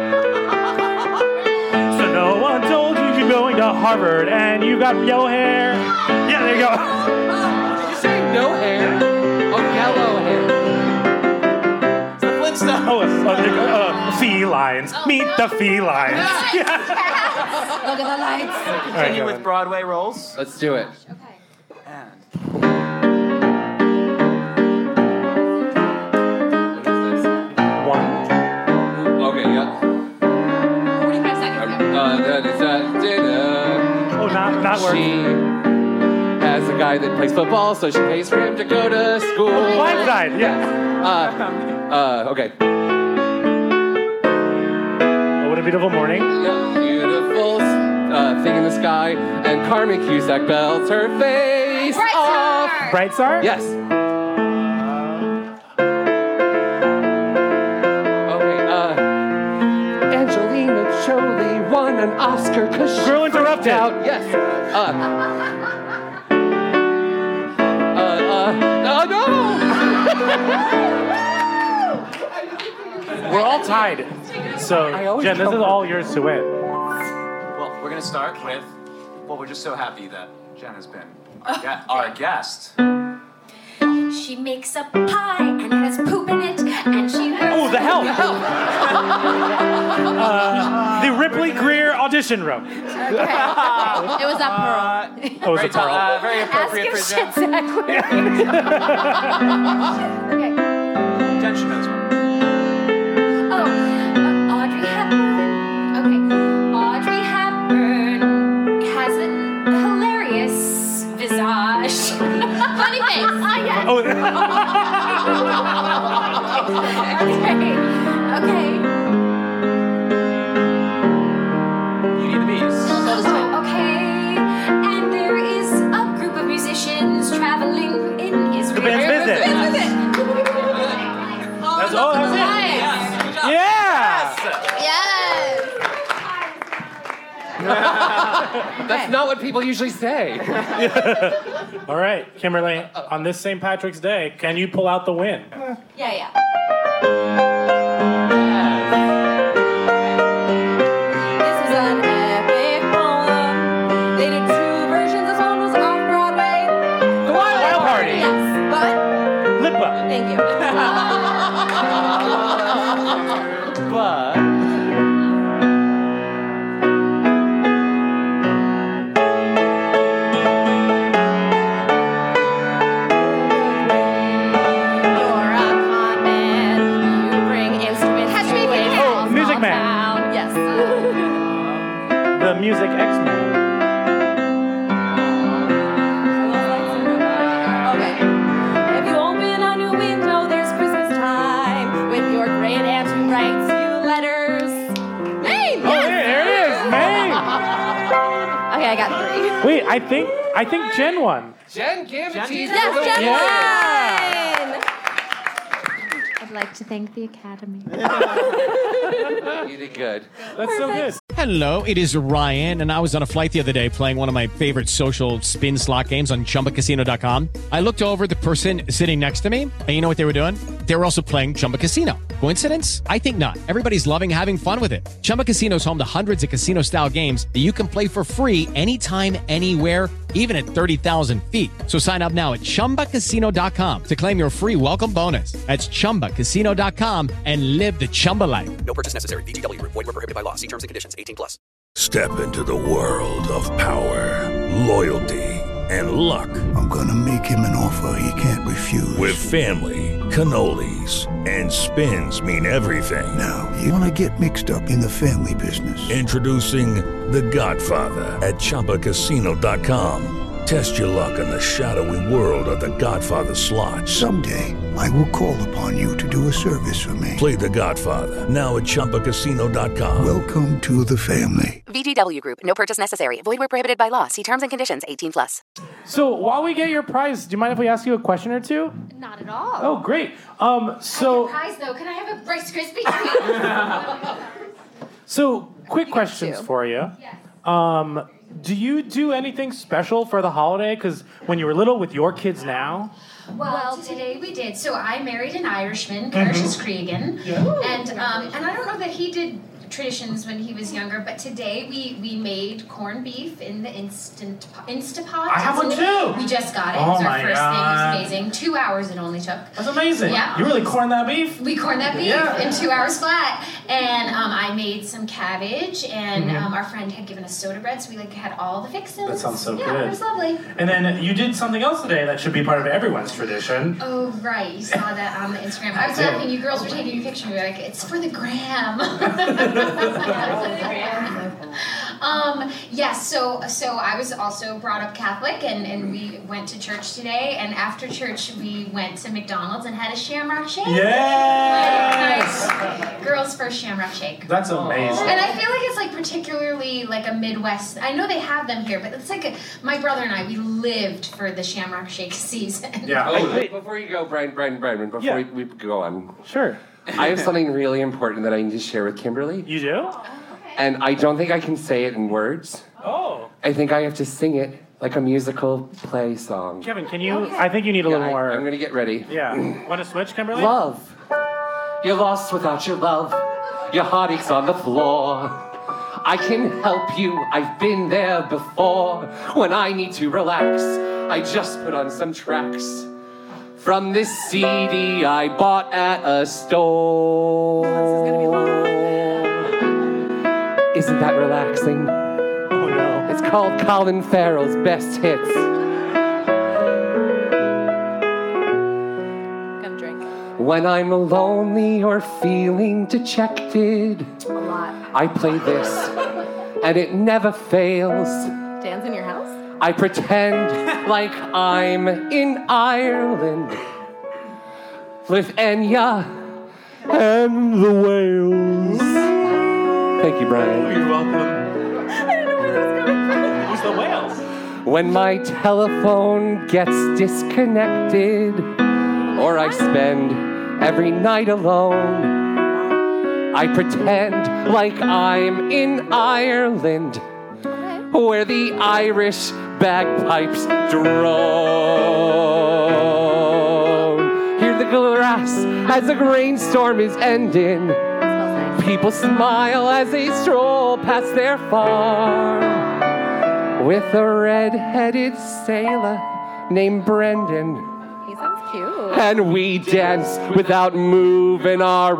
So no one told you you're going to Harvard and you got yellow hair. Yeah, there you go. Did you say no hair? Oh, yellow hair. It's the Flintstones. Oh, there you go. Felines. Meet the felines. Look at the lights. Continue with Broadway roles. Let's do it. Okay, yeah. 45 seconds. That is at dinner. Oh, not She has a guy that plays football, so she pays for him to go to school. Blindside, yes. Okay. Oh, what a beautiful morning. Yeah, beautiful thing in the sky, and Carmen Cusack belts her face off. Bright Star? Yes. Angelina Jolie won an Oscar because she Girl Interrupted. Out. Yes. No. We're all tied. So, Jen, this is all yours to win. Well, we're going to start with, we're just so happy that Jen has been our guest. She makes a pie and has poop in it, and she. Oh, The Help! The Ripley Greer audition room. Okay. It was that Pearl. Oh, it was a Pearl. Very appropriate for Jen. Ask your shit, Zach. Okay. Jen should know this one. Audrey Hepburn. Okay. Audrey Hepburn has a hilarious visage. Funny face. Yes. Oh. Okay. Beauty and the Beast. Okay. And there is a group of musicians traveling in Israel. The Band's Visit. That's it. Yeah. That's not what people usually say. All right, Kimberly, on this St. Patrick's Day, can you pull out the win? Yeah. This is an epic poem. They did 2 versions. This one was off Broadway. The Wild Party. Yes, but Lipa. thank you. But You're a con man. You bring instruments. Catch me if you can. Oh, Music Man. Yes. The Music X-Men. Okay. If you open a new window, there's Christmas time with your great aunt who writes you letters. Maine. Oh, there it is, Maine. Okay, I got 3. Wait, I think Jen won. Jen, give it to you. Yes, Jen won. I'd like to thank the Academy. You did good. That's so good. Hello, it is Ryan, and I was on a flight the other day playing one of my favorite social spin slot games on ChumbaCasino.com. I looked over at the person sitting next to me, and you know what they were doing? They were also playing Chumba Casino. Coincidence? I think not. Everybody's loving having fun with it. Chumba Casino is home to hundreds of casino-style games that you can play for free anytime, anywhere, even at 30,000 feet. So sign up now at ChumbaCasino.com to claim your free welcome bonus. That's ChumbaCasino.com and live the Chumba life. No purchase necessary. VGW. Void where prohibited by law. See terms and conditions. 18+. Step into the world of power, loyalty, and luck. I'm gonna make him an offer he can't refuse. With family, cannolis, and spins mean everything. Now, you wanna get mixed up in the family business. Introducing The Godfather at ChumbaCasino.com. Test your luck in the shadowy world of The Godfather slot. Someday, I will call upon you to do a service for me. Play The Godfather now at ChumbaCasino.com. Welcome to the family. VGW Group. No purchase necessary. Void where prohibited by law. See terms and conditions. 18+. So while we get your prize, do you mind if we ask you a question or two? Not at all. Oh, great. So. Prize though. Can I have a Rice Krispie treat? So quick questions for you. Yes. Do you do anything special for the holiday? Because when you were little with your kids now? Well, today we did. So I married an Irishman, Cassius Cregan, and I don't know that he did traditions when he was younger, but today we made corned beef in the Instapot. I have one too. We just got it. Oh It was our my first God. thing. It was amazing. 2 hours it only took. That's amazing. Yeah. You really corned that beef? We corned that beef in 2 hours flat, and I made some cabbage, and our friend had given us soda bread, so we had all the fixins. That sounds so yeah, good. it was lovely. And then you did something else today that should be part of everyone's tradition. Oh right, you saw that on the Instagram. I was did. laughing. You girls were taking a picture. We were like, it's for the gram. Yes. So I was also brought up Catholic, and we went to church today. And after church, we went to McDonald's and had a Shamrock Shake. Yes. Nice. Girls' first Shamrock Shake. That's amazing. And I feel like it's particularly like a Midwest. I know they have them here, but it's like my brother and I. We lived for the Shamrock Shake season. Yeah. Oh, wait, before you go, Brian, before we go on. Sure. I have something really important that I need to share with Kimberly. You do? And I don't think I can say it in words. Oh. I think I have to sing it like a musical play song. Kevin, can you? I think you need a little more. I'm gonna get ready. Yeah. Want to switch, Kimberly? Love. You're lost without your love. Your heart aches on the floor. I can help you. I've been there before. When I need to relax, I just put on some tracks from this CD I bought at a store. Isn't that relaxing? Oh no. It's called Colin Farrell's Best Hits. Gonna drink. When I'm lonely or feeling dejected, A lot. I play this, and it never fails. Dan's in your house? I pretend like I'm in Ireland with Enya and the whales. Thank you, Brian. You're welcome. I didn't know where this was coming from. Who's the whales? When my telephone gets disconnected, or I spend every night alone, I pretend like I'm in Ireland, where the Irish bagpipes drone. Hear the grass as a rainstorm is ending. People smile as they stroll past their farm with a red-headed sailor named Brendan. He sounds cute. And we dance without moving our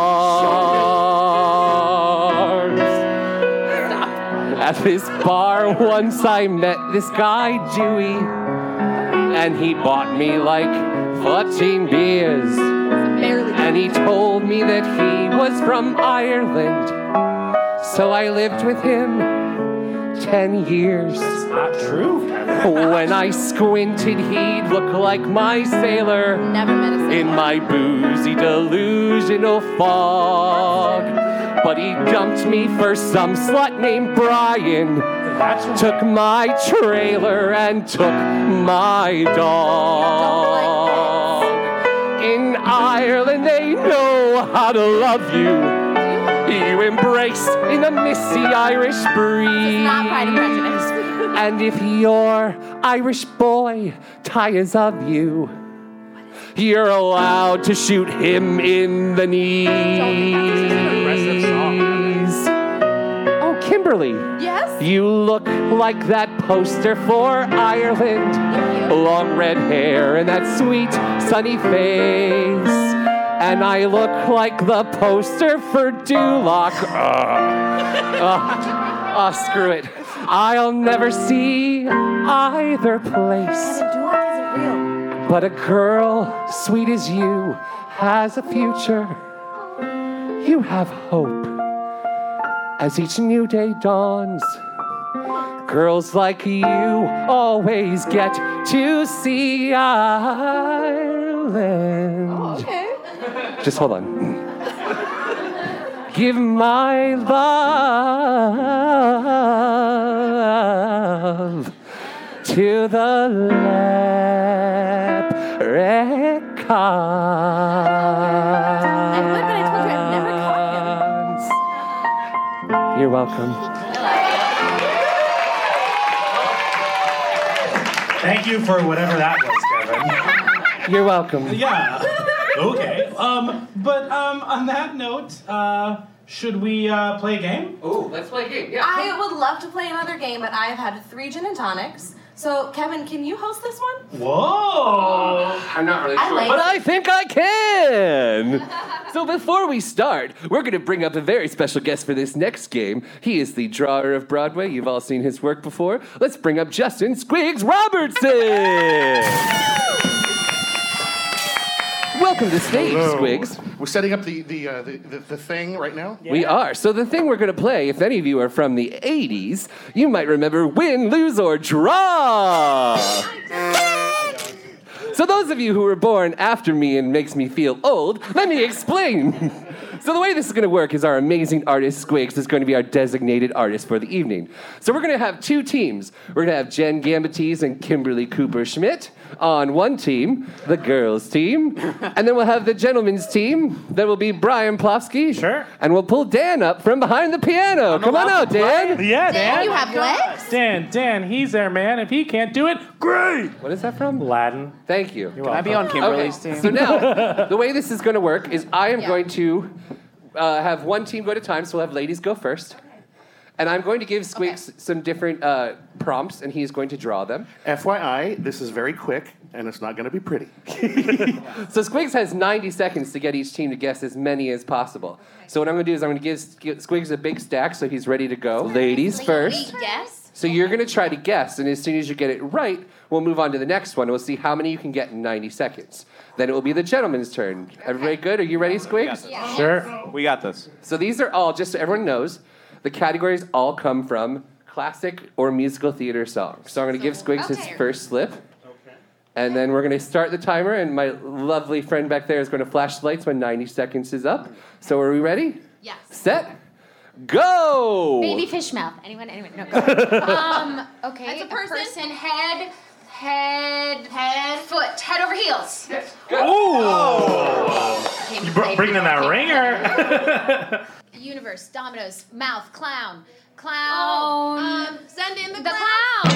arms. At this bar once I met this guy Dewey, and he bought me like 14 beers. And he told me that he was from Ireland, so I lived with him 10 years. That's not true. When I squinted, he'd look like my sailor. Never met a sailor. In my boozy, delusional fog. But he dumped me for some slut named Brian. Took my trailer and took my dog. In Ireland, they know how to love you. You embrace in a missy Irish breeze. Not Pride and Prejudice. And if your Irish boy tires of you, you're allowed to shoot him in the knees. Oh, Kimberly. Yes? You look like that poster for Ireland. Long red hair and that sweet sunny face. And I look like the poster for Duloc. Screw it. I'll never see either place. Duloc isn't real. But a girl sweet as you has a future. You have hope as each new day dawns. Girls like you always get to see Ireland. Oh, okay. Just hold on. Give my love to the leprechaun. I would, but I told you I've never caught him. You're welcome. Thank you for whatever that was, Kevin. You're welcome. Yeah. Okay. But on that note, should we play a game? Oh, let's play a game. Yeah. I would love to play another game, but I've had 3 gin and tonics. So, Kevin, can you host this one? Whoa! I'm not really I sure, like but it. I think I can. So before we start, we're going to bring up a very special guest for this next game. He is the drawer of Broadway. You've all seen his work before. Let's bring up Justin Squigs Robertson. Welcome to stage, Hello. Squigs. We're setting up the thing right now. We are. So the thing we're going to play, if any of you are from the 80s, you might remember Win, Lose, or Draw. So those of you who were born after me and makes me feel old, let me explain. So the way this is going to work is our amazing artist, Squigs, is going to be our designated artist for the evening. So we're going to have 2 teams. We're going to have Jen Gambatees and Kimberly Cooper-Schmidt on one team, the girls' team. And then we'll have the gentlemen's team. That will be Brian Plofsky. Sure. And we'll pull Dan up from behind the piano. Come on out, Dan. Yeah, Dan. You have legs? Dan, he's there, man. If he can't do it, great. What is that from? Aladdin. Thank you. Can I be on Kimberly's team? So now, the way this is going to work is I am going to have one team go at a time, so we'll have ladies go first. And I'm going to give Squigs some different prompts, and he's going to draw them. FYI, this is very quick, and it's not going to be pretty. So Squigs has 90 seconds to get each team to guess as many as possible. So what I'm going to do is I'm going to give Squigs a big stack so he's ready to go. Ladies first. Guess? So you're going to try to guess, and as soon as you get it right, we'll move on to the next one. We'll see how many you can get in 90 seconds. Then it will be the gentleman's turn. Everybody good? Are you ready, Squigs? Yeah. Sure. We got this. So these are all, just so everyone knows, the categories all come from classic or musical theater songs. So I'm going to give Squigs his first slip. And then we're going to start the timer, and my lovely friend back there is going to flash the lights when 90 seconds is up. So are we ready? Yes. Set. Go! Baby fish mouth. Anyone? No, go. Okay. That's a person. Head, foot, head over heels. Yes. Ooh! Okay, You bringing in that ringer. Universe, dominoes, mouth, clown. Send in the clown.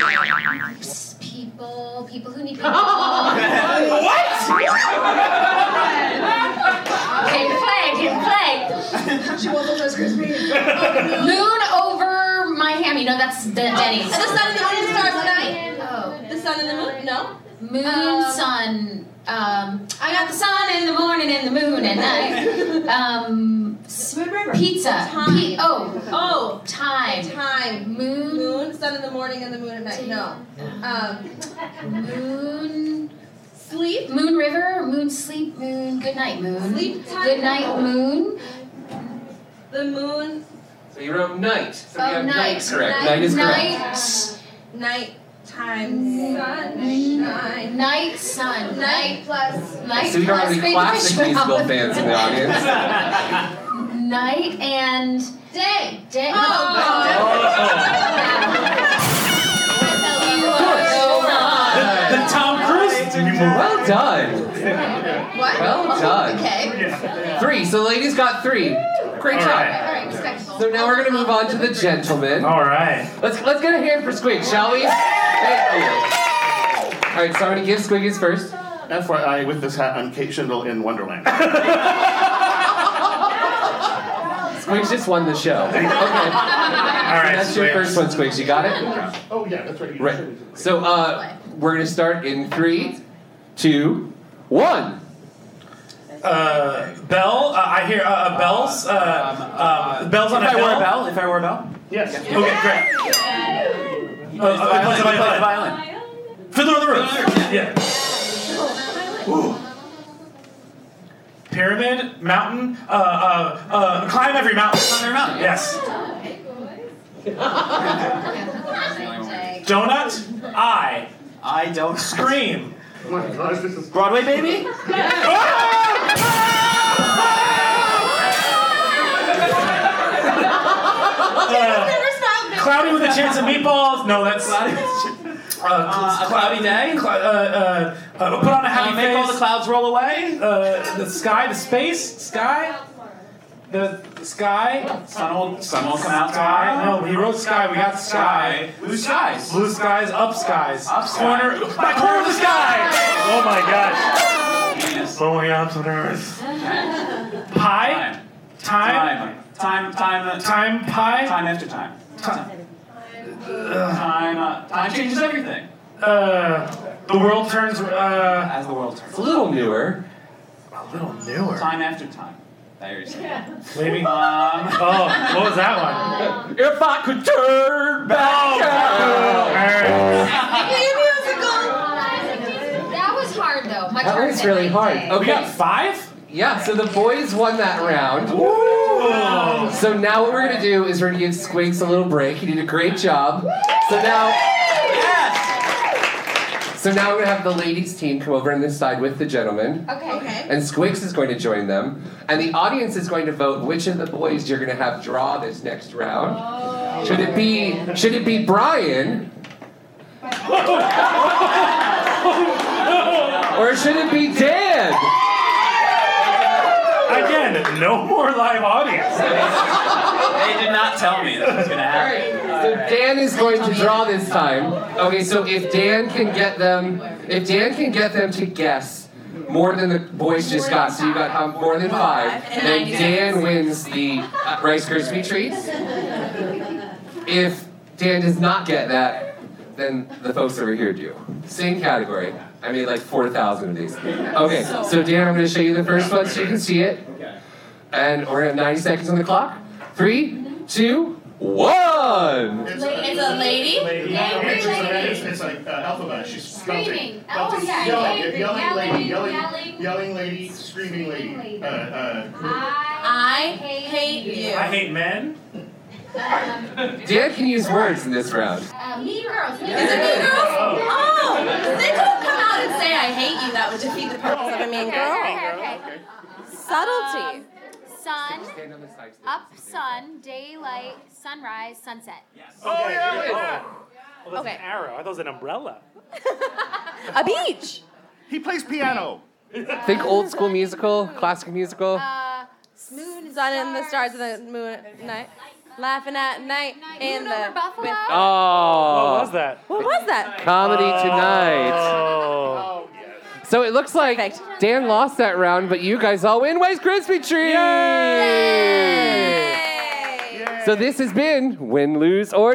People who need people. What? Didn't play. She wants those Krispy. Moon over my ham. You know that's Denny's. And the sun and the moon and the stars tonight. Oh. The sun and the moon? No? Moon, sun. I got the sun in the morning and the moon at night. Pizza. Time. Time. Time. Moon, sun in the morning and the moon at night. No. Moon. Sleep. Moon river. Moon sleep. Moon. Good night, moon. Sleep time. Good night, moon. The moon. So you wrote night. So we have night. night correct. Night is correct. Night. Time. Sunshine. Night, sun. Night plus. Night So we don't have plus any baby classic fish musical mouth. fans in the audience. Night and Day. day. The Tom Cruise movie. Well done. What? Well done. Okay. 3. So the ladies got 3. Great job. All right, respectful. So now we're going to move on to the gentlemen. All right. Let's get a hand for Squig, shall we? Hey. All right, so I'm going to give Squig his first. FYI, with this hat, I'm Kate Shindle in Wonderland. Squigs just won the show. Okay. All right, that's your first one, Squigs. You got it? Oh, yeah, that's right. Right. So we're going to start in 3, 2, 1. Bell. I hear bells. Bells on a bell. If I wore a bell? Yes. Okay, great. Violin. Fiddler on the Roof. Yeah. Ooh. Pyramid, mountain, climb every mountain. Yes. Donut, I don't scream. Oh my gosh, this is Broadway baby? Cloudy with a chance of meatballs. No, that's cloudy day? Put on a happy face. Make all the clouds roll away? The sky, the space, sky. The sky. Sun won't come out Sky. tomorrow? No, he wrote sky. We got sky. Blue skies. Blue skies, up skies. Up skies. Corner of the sky. Oh my gosh. Only up on earth. Pie. Time pie. Time after time. Time changes everything. The world turns. As the world turns. It's a little newer. Time after time. There you go. Maybe. What was that one? If I could turn back. That was hard though. Much That harder was than really I hard. did. Okay. We got 5? Yeah, so the boys won that round. So now what we're going to do is we're going to give Squigs a little break. He did a great job. So now we're going to have the ladies team come over on this side with the gentlemen. Okay. And Squigs is going to join them. And the audience is going to vote which of the boys you're going to have draw this next round. Should it be Brian? Or should it be Dan? Again, no more live audience. They did not tell me this was going to happen. Alright, so Dan is going to draw this time. Okay, so if Dan can get them to guess more than the boys just got, so you got more than 5, then Dan wins the Rice Krispie treats. If Dan does not get that, then the folks over here do. Same category. I made like 4,000 of these. Okay, so Dan, I'm going to show you the first one so you can see it. And we're going to have 90 seconds on the clock. 3, 2, 1. It's a lady? It's like alphabet. She's Screaming. belting. Oh, yeah. Yelling lady, screaming lady. I hate you. I hate men. Dan can use words in this round. Mean Girls. Is it Mean Girls? Oh! They could come out and say I hate you. That would defeat the purpose of a Mean Girl. Okay. Subtlety. Sun, up, sun, daylight, sunrise, sunset. Oh, yeah. Well, that's Okay. an arrow. I thought it was an umbrella. A beach. He plays piano. Think old school musical, classic musical. Moon, sun, and the stars of the moon at night. Laughing at night in the Buffalo. Oh. What was that? What was that? Comedy Tonight. Oh. So it looks like Dan lost that round, but you guys all win Rice Krispie treats! Yay! So this has been Win, Lose, or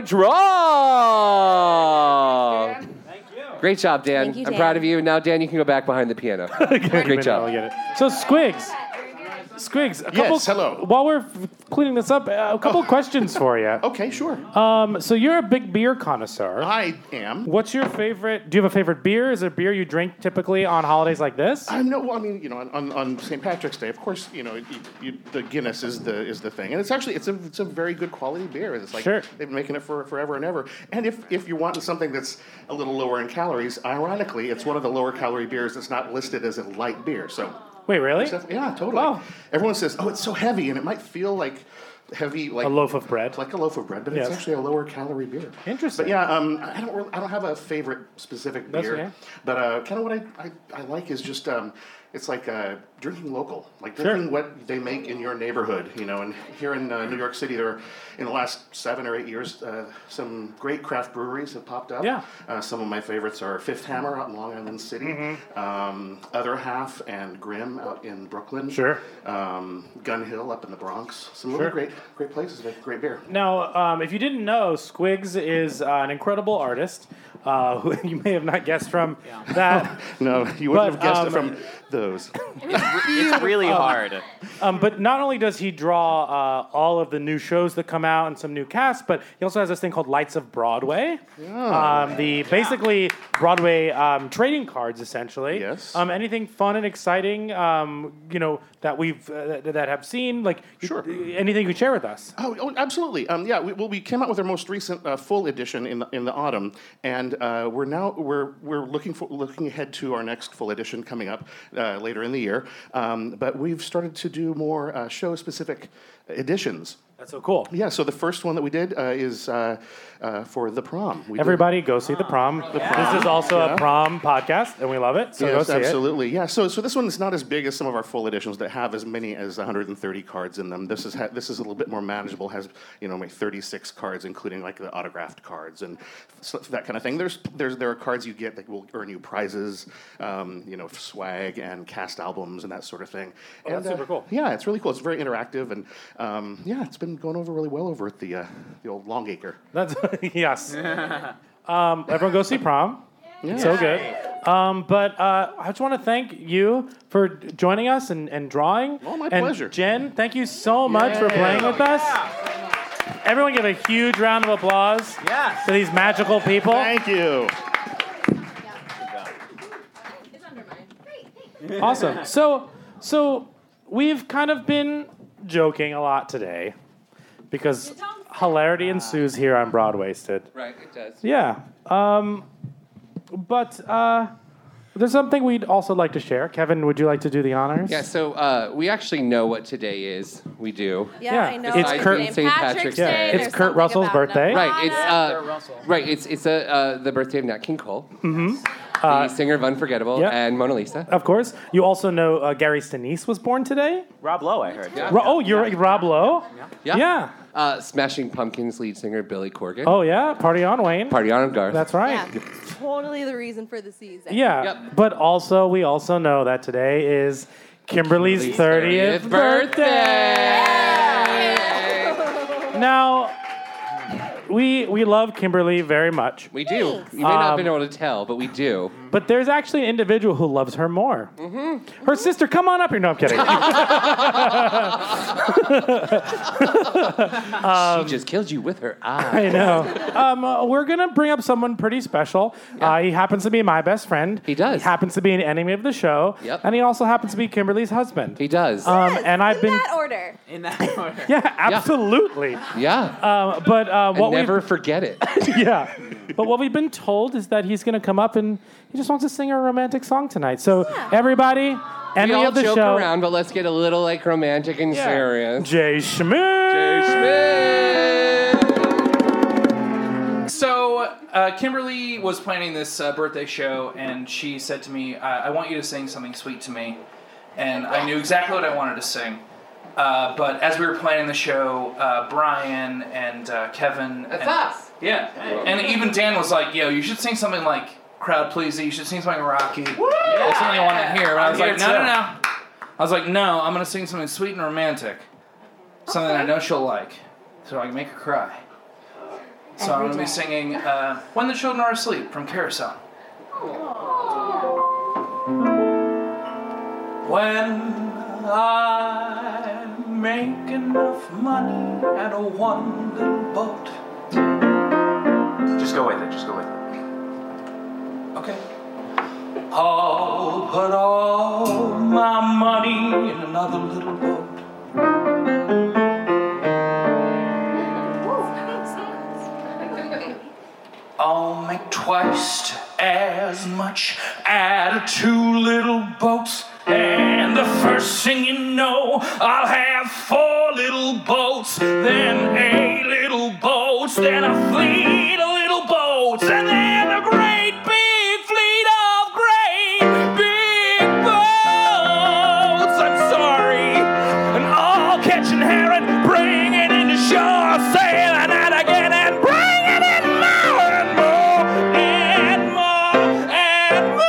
Draw! Thank you. Great job, Dan. Thank you, I'm Dan. proud of you. Now, Dan, you can go back behind the piano. Great job. I'll get it. So, Squigs, a couple, Yes, hello. While we're cleaning this up, a couple questions for you. Okay, sure. So you're a big beer connoisseur. I am. What's your favorite? Do you have a favorite beer? Is there a beer you drink typically on holidays like this? On St. Patrick's Day, of course, the Guinness is the thing, and it's a very good quality beer. It's like they've been making it for forever and ever. And if you're wanting something that's a little lower in calories, ironically, it's one of the lower calorie beers that's not listed as a light beer. So. Wait, really? Yeah, totally. Wow. Everyone says, "Oh, it's so heavy," and it might feel like heavy, like a loaf of bread. Like a loaf of bread, but Yes. it's actually a lower calorie beer. Interesting. But yeah, I don't have a favorite specific That's beer. okay. But kind of what I like is just it's like drinking local, like drinking what they make in your neighborhood. And here in New York City, there are, in the last 7 or 8 years, some great craft breweries have popped up. Yeah. Some of my favorites are Fifth Hammer out in Long Island City, Other Half and Grimm out in Brooklyn. Sure. Gun Hill up in the Bronx. Some really great places with great beer. Now, if you didn't know, Squigs is an incredible artist who you may have not guessed from that. No, you wouldn't have guessed it from those. It's really hard. But not only does he draw all of the new shows that come out and some new casts, but he also has this thing called Lights of Broadway. Basically Broadway trading cards, essentially. Yes. Anything fun and exciting, that we've that have seen, like anything you could share with us? Oh, absolutely. We came out with our most recent full edition in the autumn, and we're looking ahead to our next full edition coming up later in the year. But we've started to do more show specific editions. That's so cool. Yeah, so the first one that we did is for The Prom. Everybody go see The Prom. This is also a prom podcast, and we love it, so go see absolutely. Yeah, so this one is not as big as some of our full editions that have as many as 130 cards in them. This is a little bit more manageable, has, like 36 cards, including like the autographed cards and that kind of thing. There are cards you get that will earn you prizes, swag and cast albums and that sort of thing. Oh, that's super cool. Yeah, it's really cool. It's very interactive, and it's been going over really well over at the old Longacre. That's yes. Everyone go see Prom. Yeah. It's so good. But I just want to thank you for joining us and drawing. Oh, my and pleasure. Jen, thank you so much for playing with us. Everyone give a huge round of applause to these magical people. Thank you. Awesome. So we've kind of been joking a lot today because hilarity ensues here on Broadwasted. Right, it does. Yeah. But there's something we'd also like to share. Kevin, would you like to do the honors? Yeah, so we actually know what today is. We do. Yeah, I know. It's St. Patrick's Day. It's Kurt Russell's birthday. Right. It's the birthday of Nat King Cole. Mm-hmm. The singer of Unforgettable and Mona Lisa. Of course. You also know Gary Sinise was born today. Rob Lowe, I heard. You're Rob Lowe? Yeah. Smashing Pumpkins lead singer Billy Corgan. Oh, yeah. Party on, Wayne. Party on, Garth. That's right. Yeah. Totally the reason for the season. Yeah. But we also know that today is Kimberly's 30th birthday. Now, we love Kimberly very much. We do. You may not have been able to tell, but we do. But there's actually an individual who loves her more. Mm-hmm. Her sister, come on up here. No, I'm kidding. She just killed you with her eye. I know. We're going to bring up someone pretty special. He happens to be my best friend. He does. He happens to be an enemy of the show. Yep. And he also happens to be Kimberly's husband. He does. And I've been... that order. In that order. Yeah, absolutely. Yeah. But what never forget it. Yeah. But what we've been told is that he's going to come up and he just wants to sing a romantic song tonight. So everybody, enemy we all of the joke show. around, but let's get a little romantic and serious. Jay Schmidt. So Kimberly was planning this birthday show, and she said to me, I want you to sing something sweet to me. And I knew exactly what I wanted to sing. But as we were planning the show, Brian and Kevin... That's us! Yeah. And even Dan was like, yo, you should sing something like crowd pleasing. You should sing something rocky. That's something I want to hear. But I was like, no. I was like, no, I'm going to sing something sweet and romantic. Something I know she'll like. So I can make her cry. So I'm going to be singing When the Children Are Asleep from Carousel. When I make enough money at a one little boat. Just go with it. Okay. I'll put all my money in another little boat. I'll make twice as much out of two little boats. And the first thing you know, I'll have 4 little boats, then 8 little boats, then a fleet of little boats, and then a great big fleet of great big boats. I'm sorry, and all catching herring, bringing it into shore, sailing out again and bringing in more and more and more and more.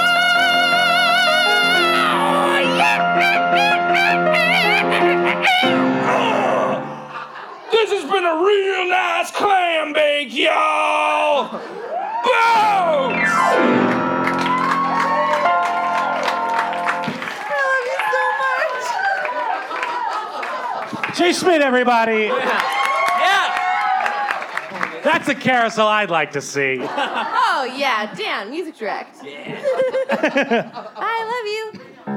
This has been a real nice clam bake, y'all. Boats! Jay Schmidt, everybody. That's a carousel I'd like to see. Oh, yeah. Dan, music direct. I love you.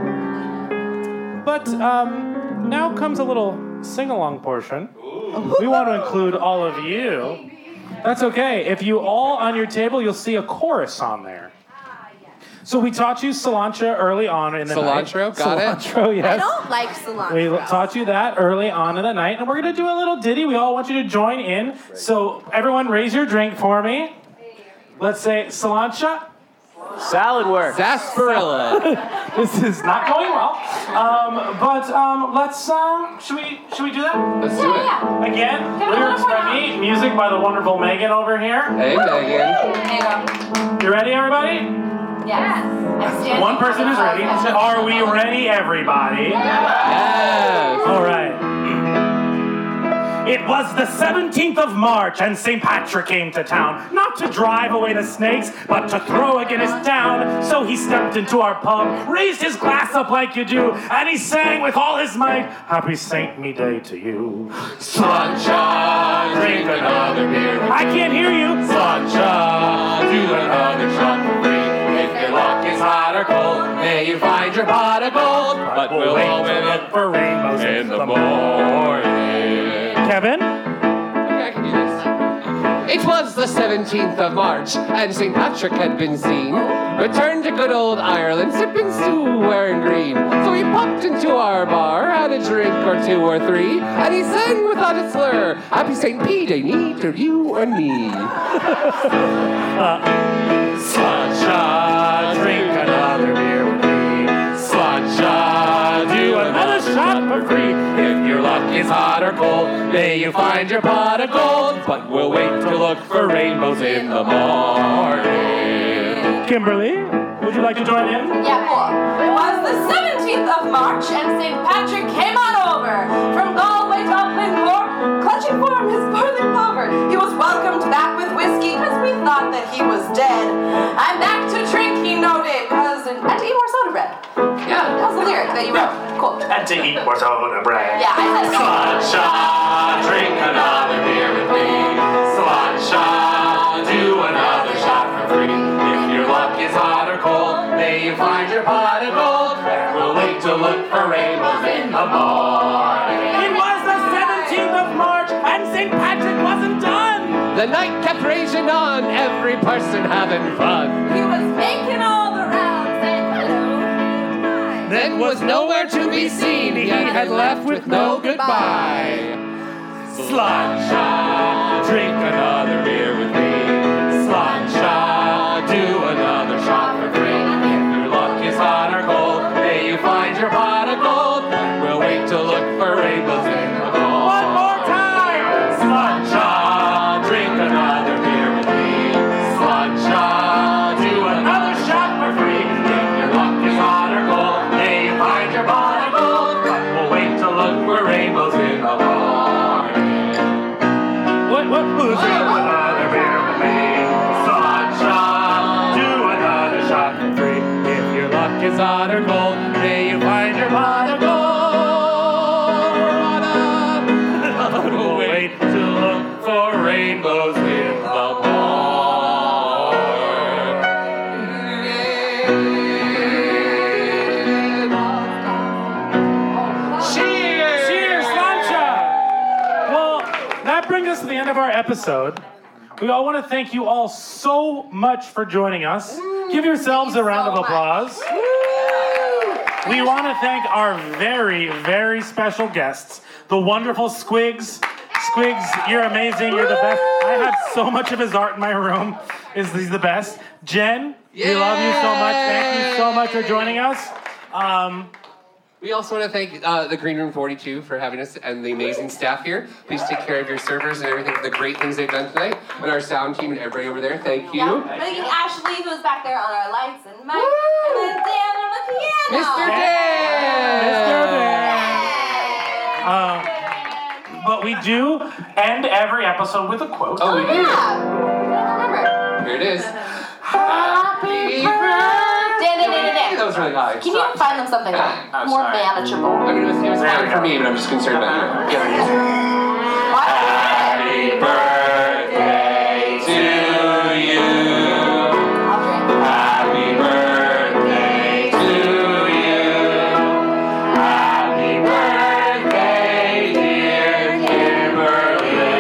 But now comes a little sing-along portion. We want to include all of you. That's okay. If you all on your table, you'll see a chorus on there. So we taught you cilantro early on in the night. Cilantro, got it. Cilantro, yes. I don't like cilantro. We taught you that early on in the night, and we're going to do a little ditty. We all want you to join in. So everyone raise your drink for me. Let's say cilantro. Salad work. Sarsaparilla. This is not going well. Let's, should we do that? Let's do it. Again, lyrics by me, music by the wonderful Megan over here. Hey, Megan. You ready, everybody? Yes. One person is ready. Are we ready, everybody? Yes. All right. It was the 17th of March, and St. Patrick came to town, not to drive away the snakes, but to throw a Guinness down. So he stepped into our pub, raised his glass up like you do, and he sang with all his might, "Happy Saint Me Day to you." Sunshine, drink another beer. I can't hear you. Sunshine, do another shot for free. If your luck is hot or cold, may you find your pot of gold. But we'll always look for rainbows in the morning. Kevin? Okay, I can do this. It was the 17th of March, and St. Patrick had been seen. Returned to good old Ireland, sipping stew, wearing green. So he popped into our bar, had a drink or two or three, and he sang without a slur, "Happy St. P Day, neither you or me." Sunshine, drink another beer with me. Sunshine, do another shot for free. If your luck is hot or cold, may you find your pot of gold. But we'll wait to look for rainbows in the morning. Kimberly, would you like to join in? Yeah, cool. It was the 17th of March, and St. Patrick came on over from Galway, Dublin, Cork, clutching for him his barley clover. He was welcomed back with whiskey, because we thought that he was dead. I'm back to drink, he noted, and to eat more soda bread. Yeah. That was the lyric that you wrote. Cool. And to eat more soda bread. Yeah, I said Sunshine, drink another beer with me. Sunshine, do another shot for free. If your luck is hot or cold, may you find your pot of gold. And we'll wait to look for rainbows in the morning. It was the 17th of March, and St. Patrick wasn't done. The night kept raging on, every person having fun. he was making all the rounds, saying hello. Then was nowhere to be seen, he had left with no goodbye. Sunshine, drink another beer with me. Sunshine, do another shot for free. If your luck is hot or cold, may you find your pot of gold. We'll wait to look for rainbows in the morning. One more time. Sunshine, drink another beer with me. Sunshine, do another shot for free. If your luck is hot or cold, may you find your pot of gold. But we'll wait to look for rainbows in the morning. What was it? Another beer with me. Sunshine, do another shot for free. If your luck is hot or cold, may you find your pot of gold. We'll wait to look for rainbows in the morning. Cheers! Cheers, Lancha! Well, that brings us to the end of our episode. We all want to thank you all so much for joining us. Give yourselves a round of applause. We want to thank our very, very special guests, the wonderful Squigs. Squigs, you're amazing. You're the best. I have so much of his art in my room. He's the best. Jen, we love you so much. Thank you so much for joining us. We also want to thank the Green Room 42 for having us and the amazing staff here. Please take care of your servers and everything, the great things they've done tonight. And our sound team and everybody over there, thank you. Yeah. Thank you, Ashley, who's back there on our lights, and Mike, and then Dan on the piano. Mr. Dan! But we do end every episode with a quote. Oh, we do? Yeah. I remember. Here it is. Happy birthday. Dan. That was really high. Can you find them something more manageable? I mean, it was fine for me, but I'm just concerned about you. Happy birthday to you. Happy birthday to you. Happy birthday, dear Kimberly.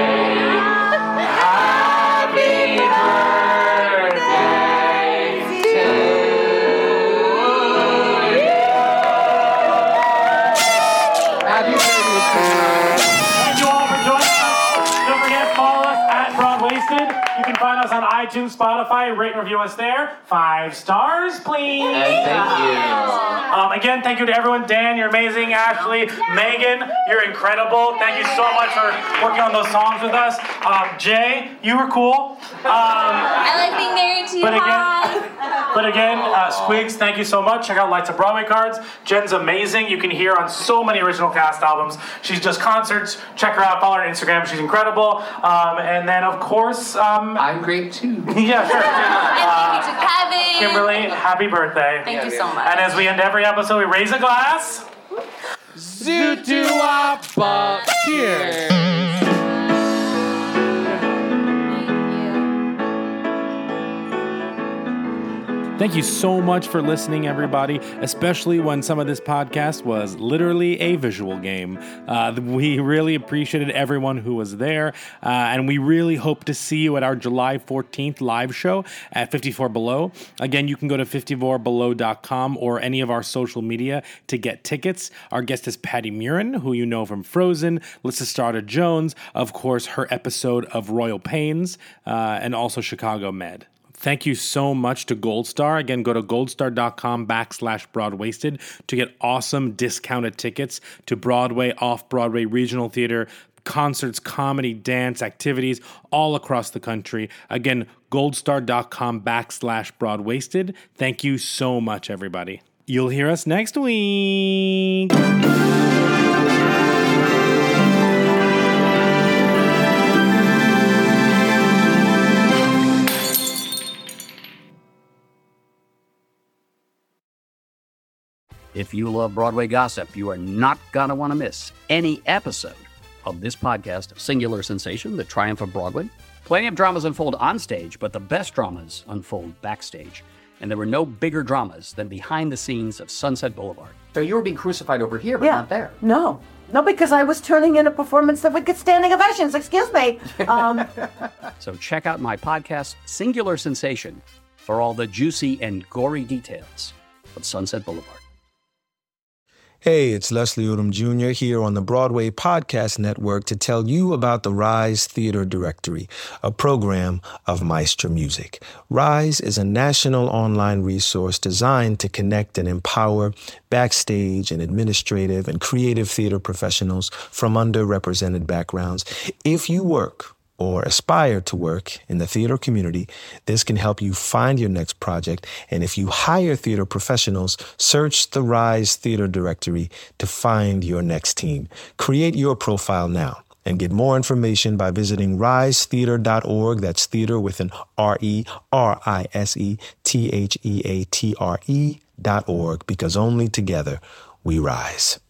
Happy birthday to iTunes, Spotify. Rate and review us there. 5 stars, please. And thank you. Again, thank you to everyone. Dan, you're amazing. Ashley, Megan, you're incredible. Thank you so much for working on those songs with us. Jay, you were cool. I like being married to you. But again, Squigs, thank you so much. Check out Lights Up Broadway cards. Jen's amazing. You can hear her on so many original cast albums. She's just concerts. Check her out. Follow her on Instagram. She's incredible. And then, of course, I'm great too. Yeah, sure. And thank you to Kevin. Kimberly, happy birthday. Thank you so much. And as we end every episode, we raise a glass. Zoot-doo-wop-bop. Cheers. Thank you so much for listening, everybody, especially when some of this podcast was literally a visual game. We really appreciated everyone who was there, and we really hope to see you at our July 14th live show at 54 Below. Again, you can go to 54below.com or any of our social media to get tickets. Our guest is Patty Murin, who you know from Frozen, Lisa Starter-Jones, of course, her episode of Royal Pains, and also Chicago Med. Thank you so much to Gold Star. Again, go to goldstar.com/Broadwasted to get awesome discounted tickets to Broadway, off-Broadway, regional theater, concerts, comedy, dance, activities all across the country. Again, goldstar.com/Broadwasted. Thank you so much, everybody. You'll hear us next week. If you love Broadway gossip, you are not going to want to miss any episode of this podcast, Singular Sensation, The Triumph of Broadway. Plenty of dramas unfold on stage, but the best dramas unfold backstage. And there were no bigger dramas than behind the scenes of Sunset Boulevard. So you were being crucified over here, but not there. No, because I was turning in a performance that would get standing ovations. Excuse me. So check out my podcast, Singular Sensation, for all the juicy and gory details of Sunset Boulevard. Hey, it's Leslie Odom Jr. here on the Broadway Podcast Network to tell you about the Rise Theater Directory, a program of Maestro Music. Rise is a national online resource designed to connect and empower backstage and administrative and creative theater professionals from underrepresented backgrounds. If you work or aspire to work in the theater community, this can help you find your next project. And if you hire theater professionals, search the Rise Theater Directory to find your next team. Create your profile now and get more information by visiting risetheater.org. That's theater with an RERISETHEATRE.org, because only together we rise.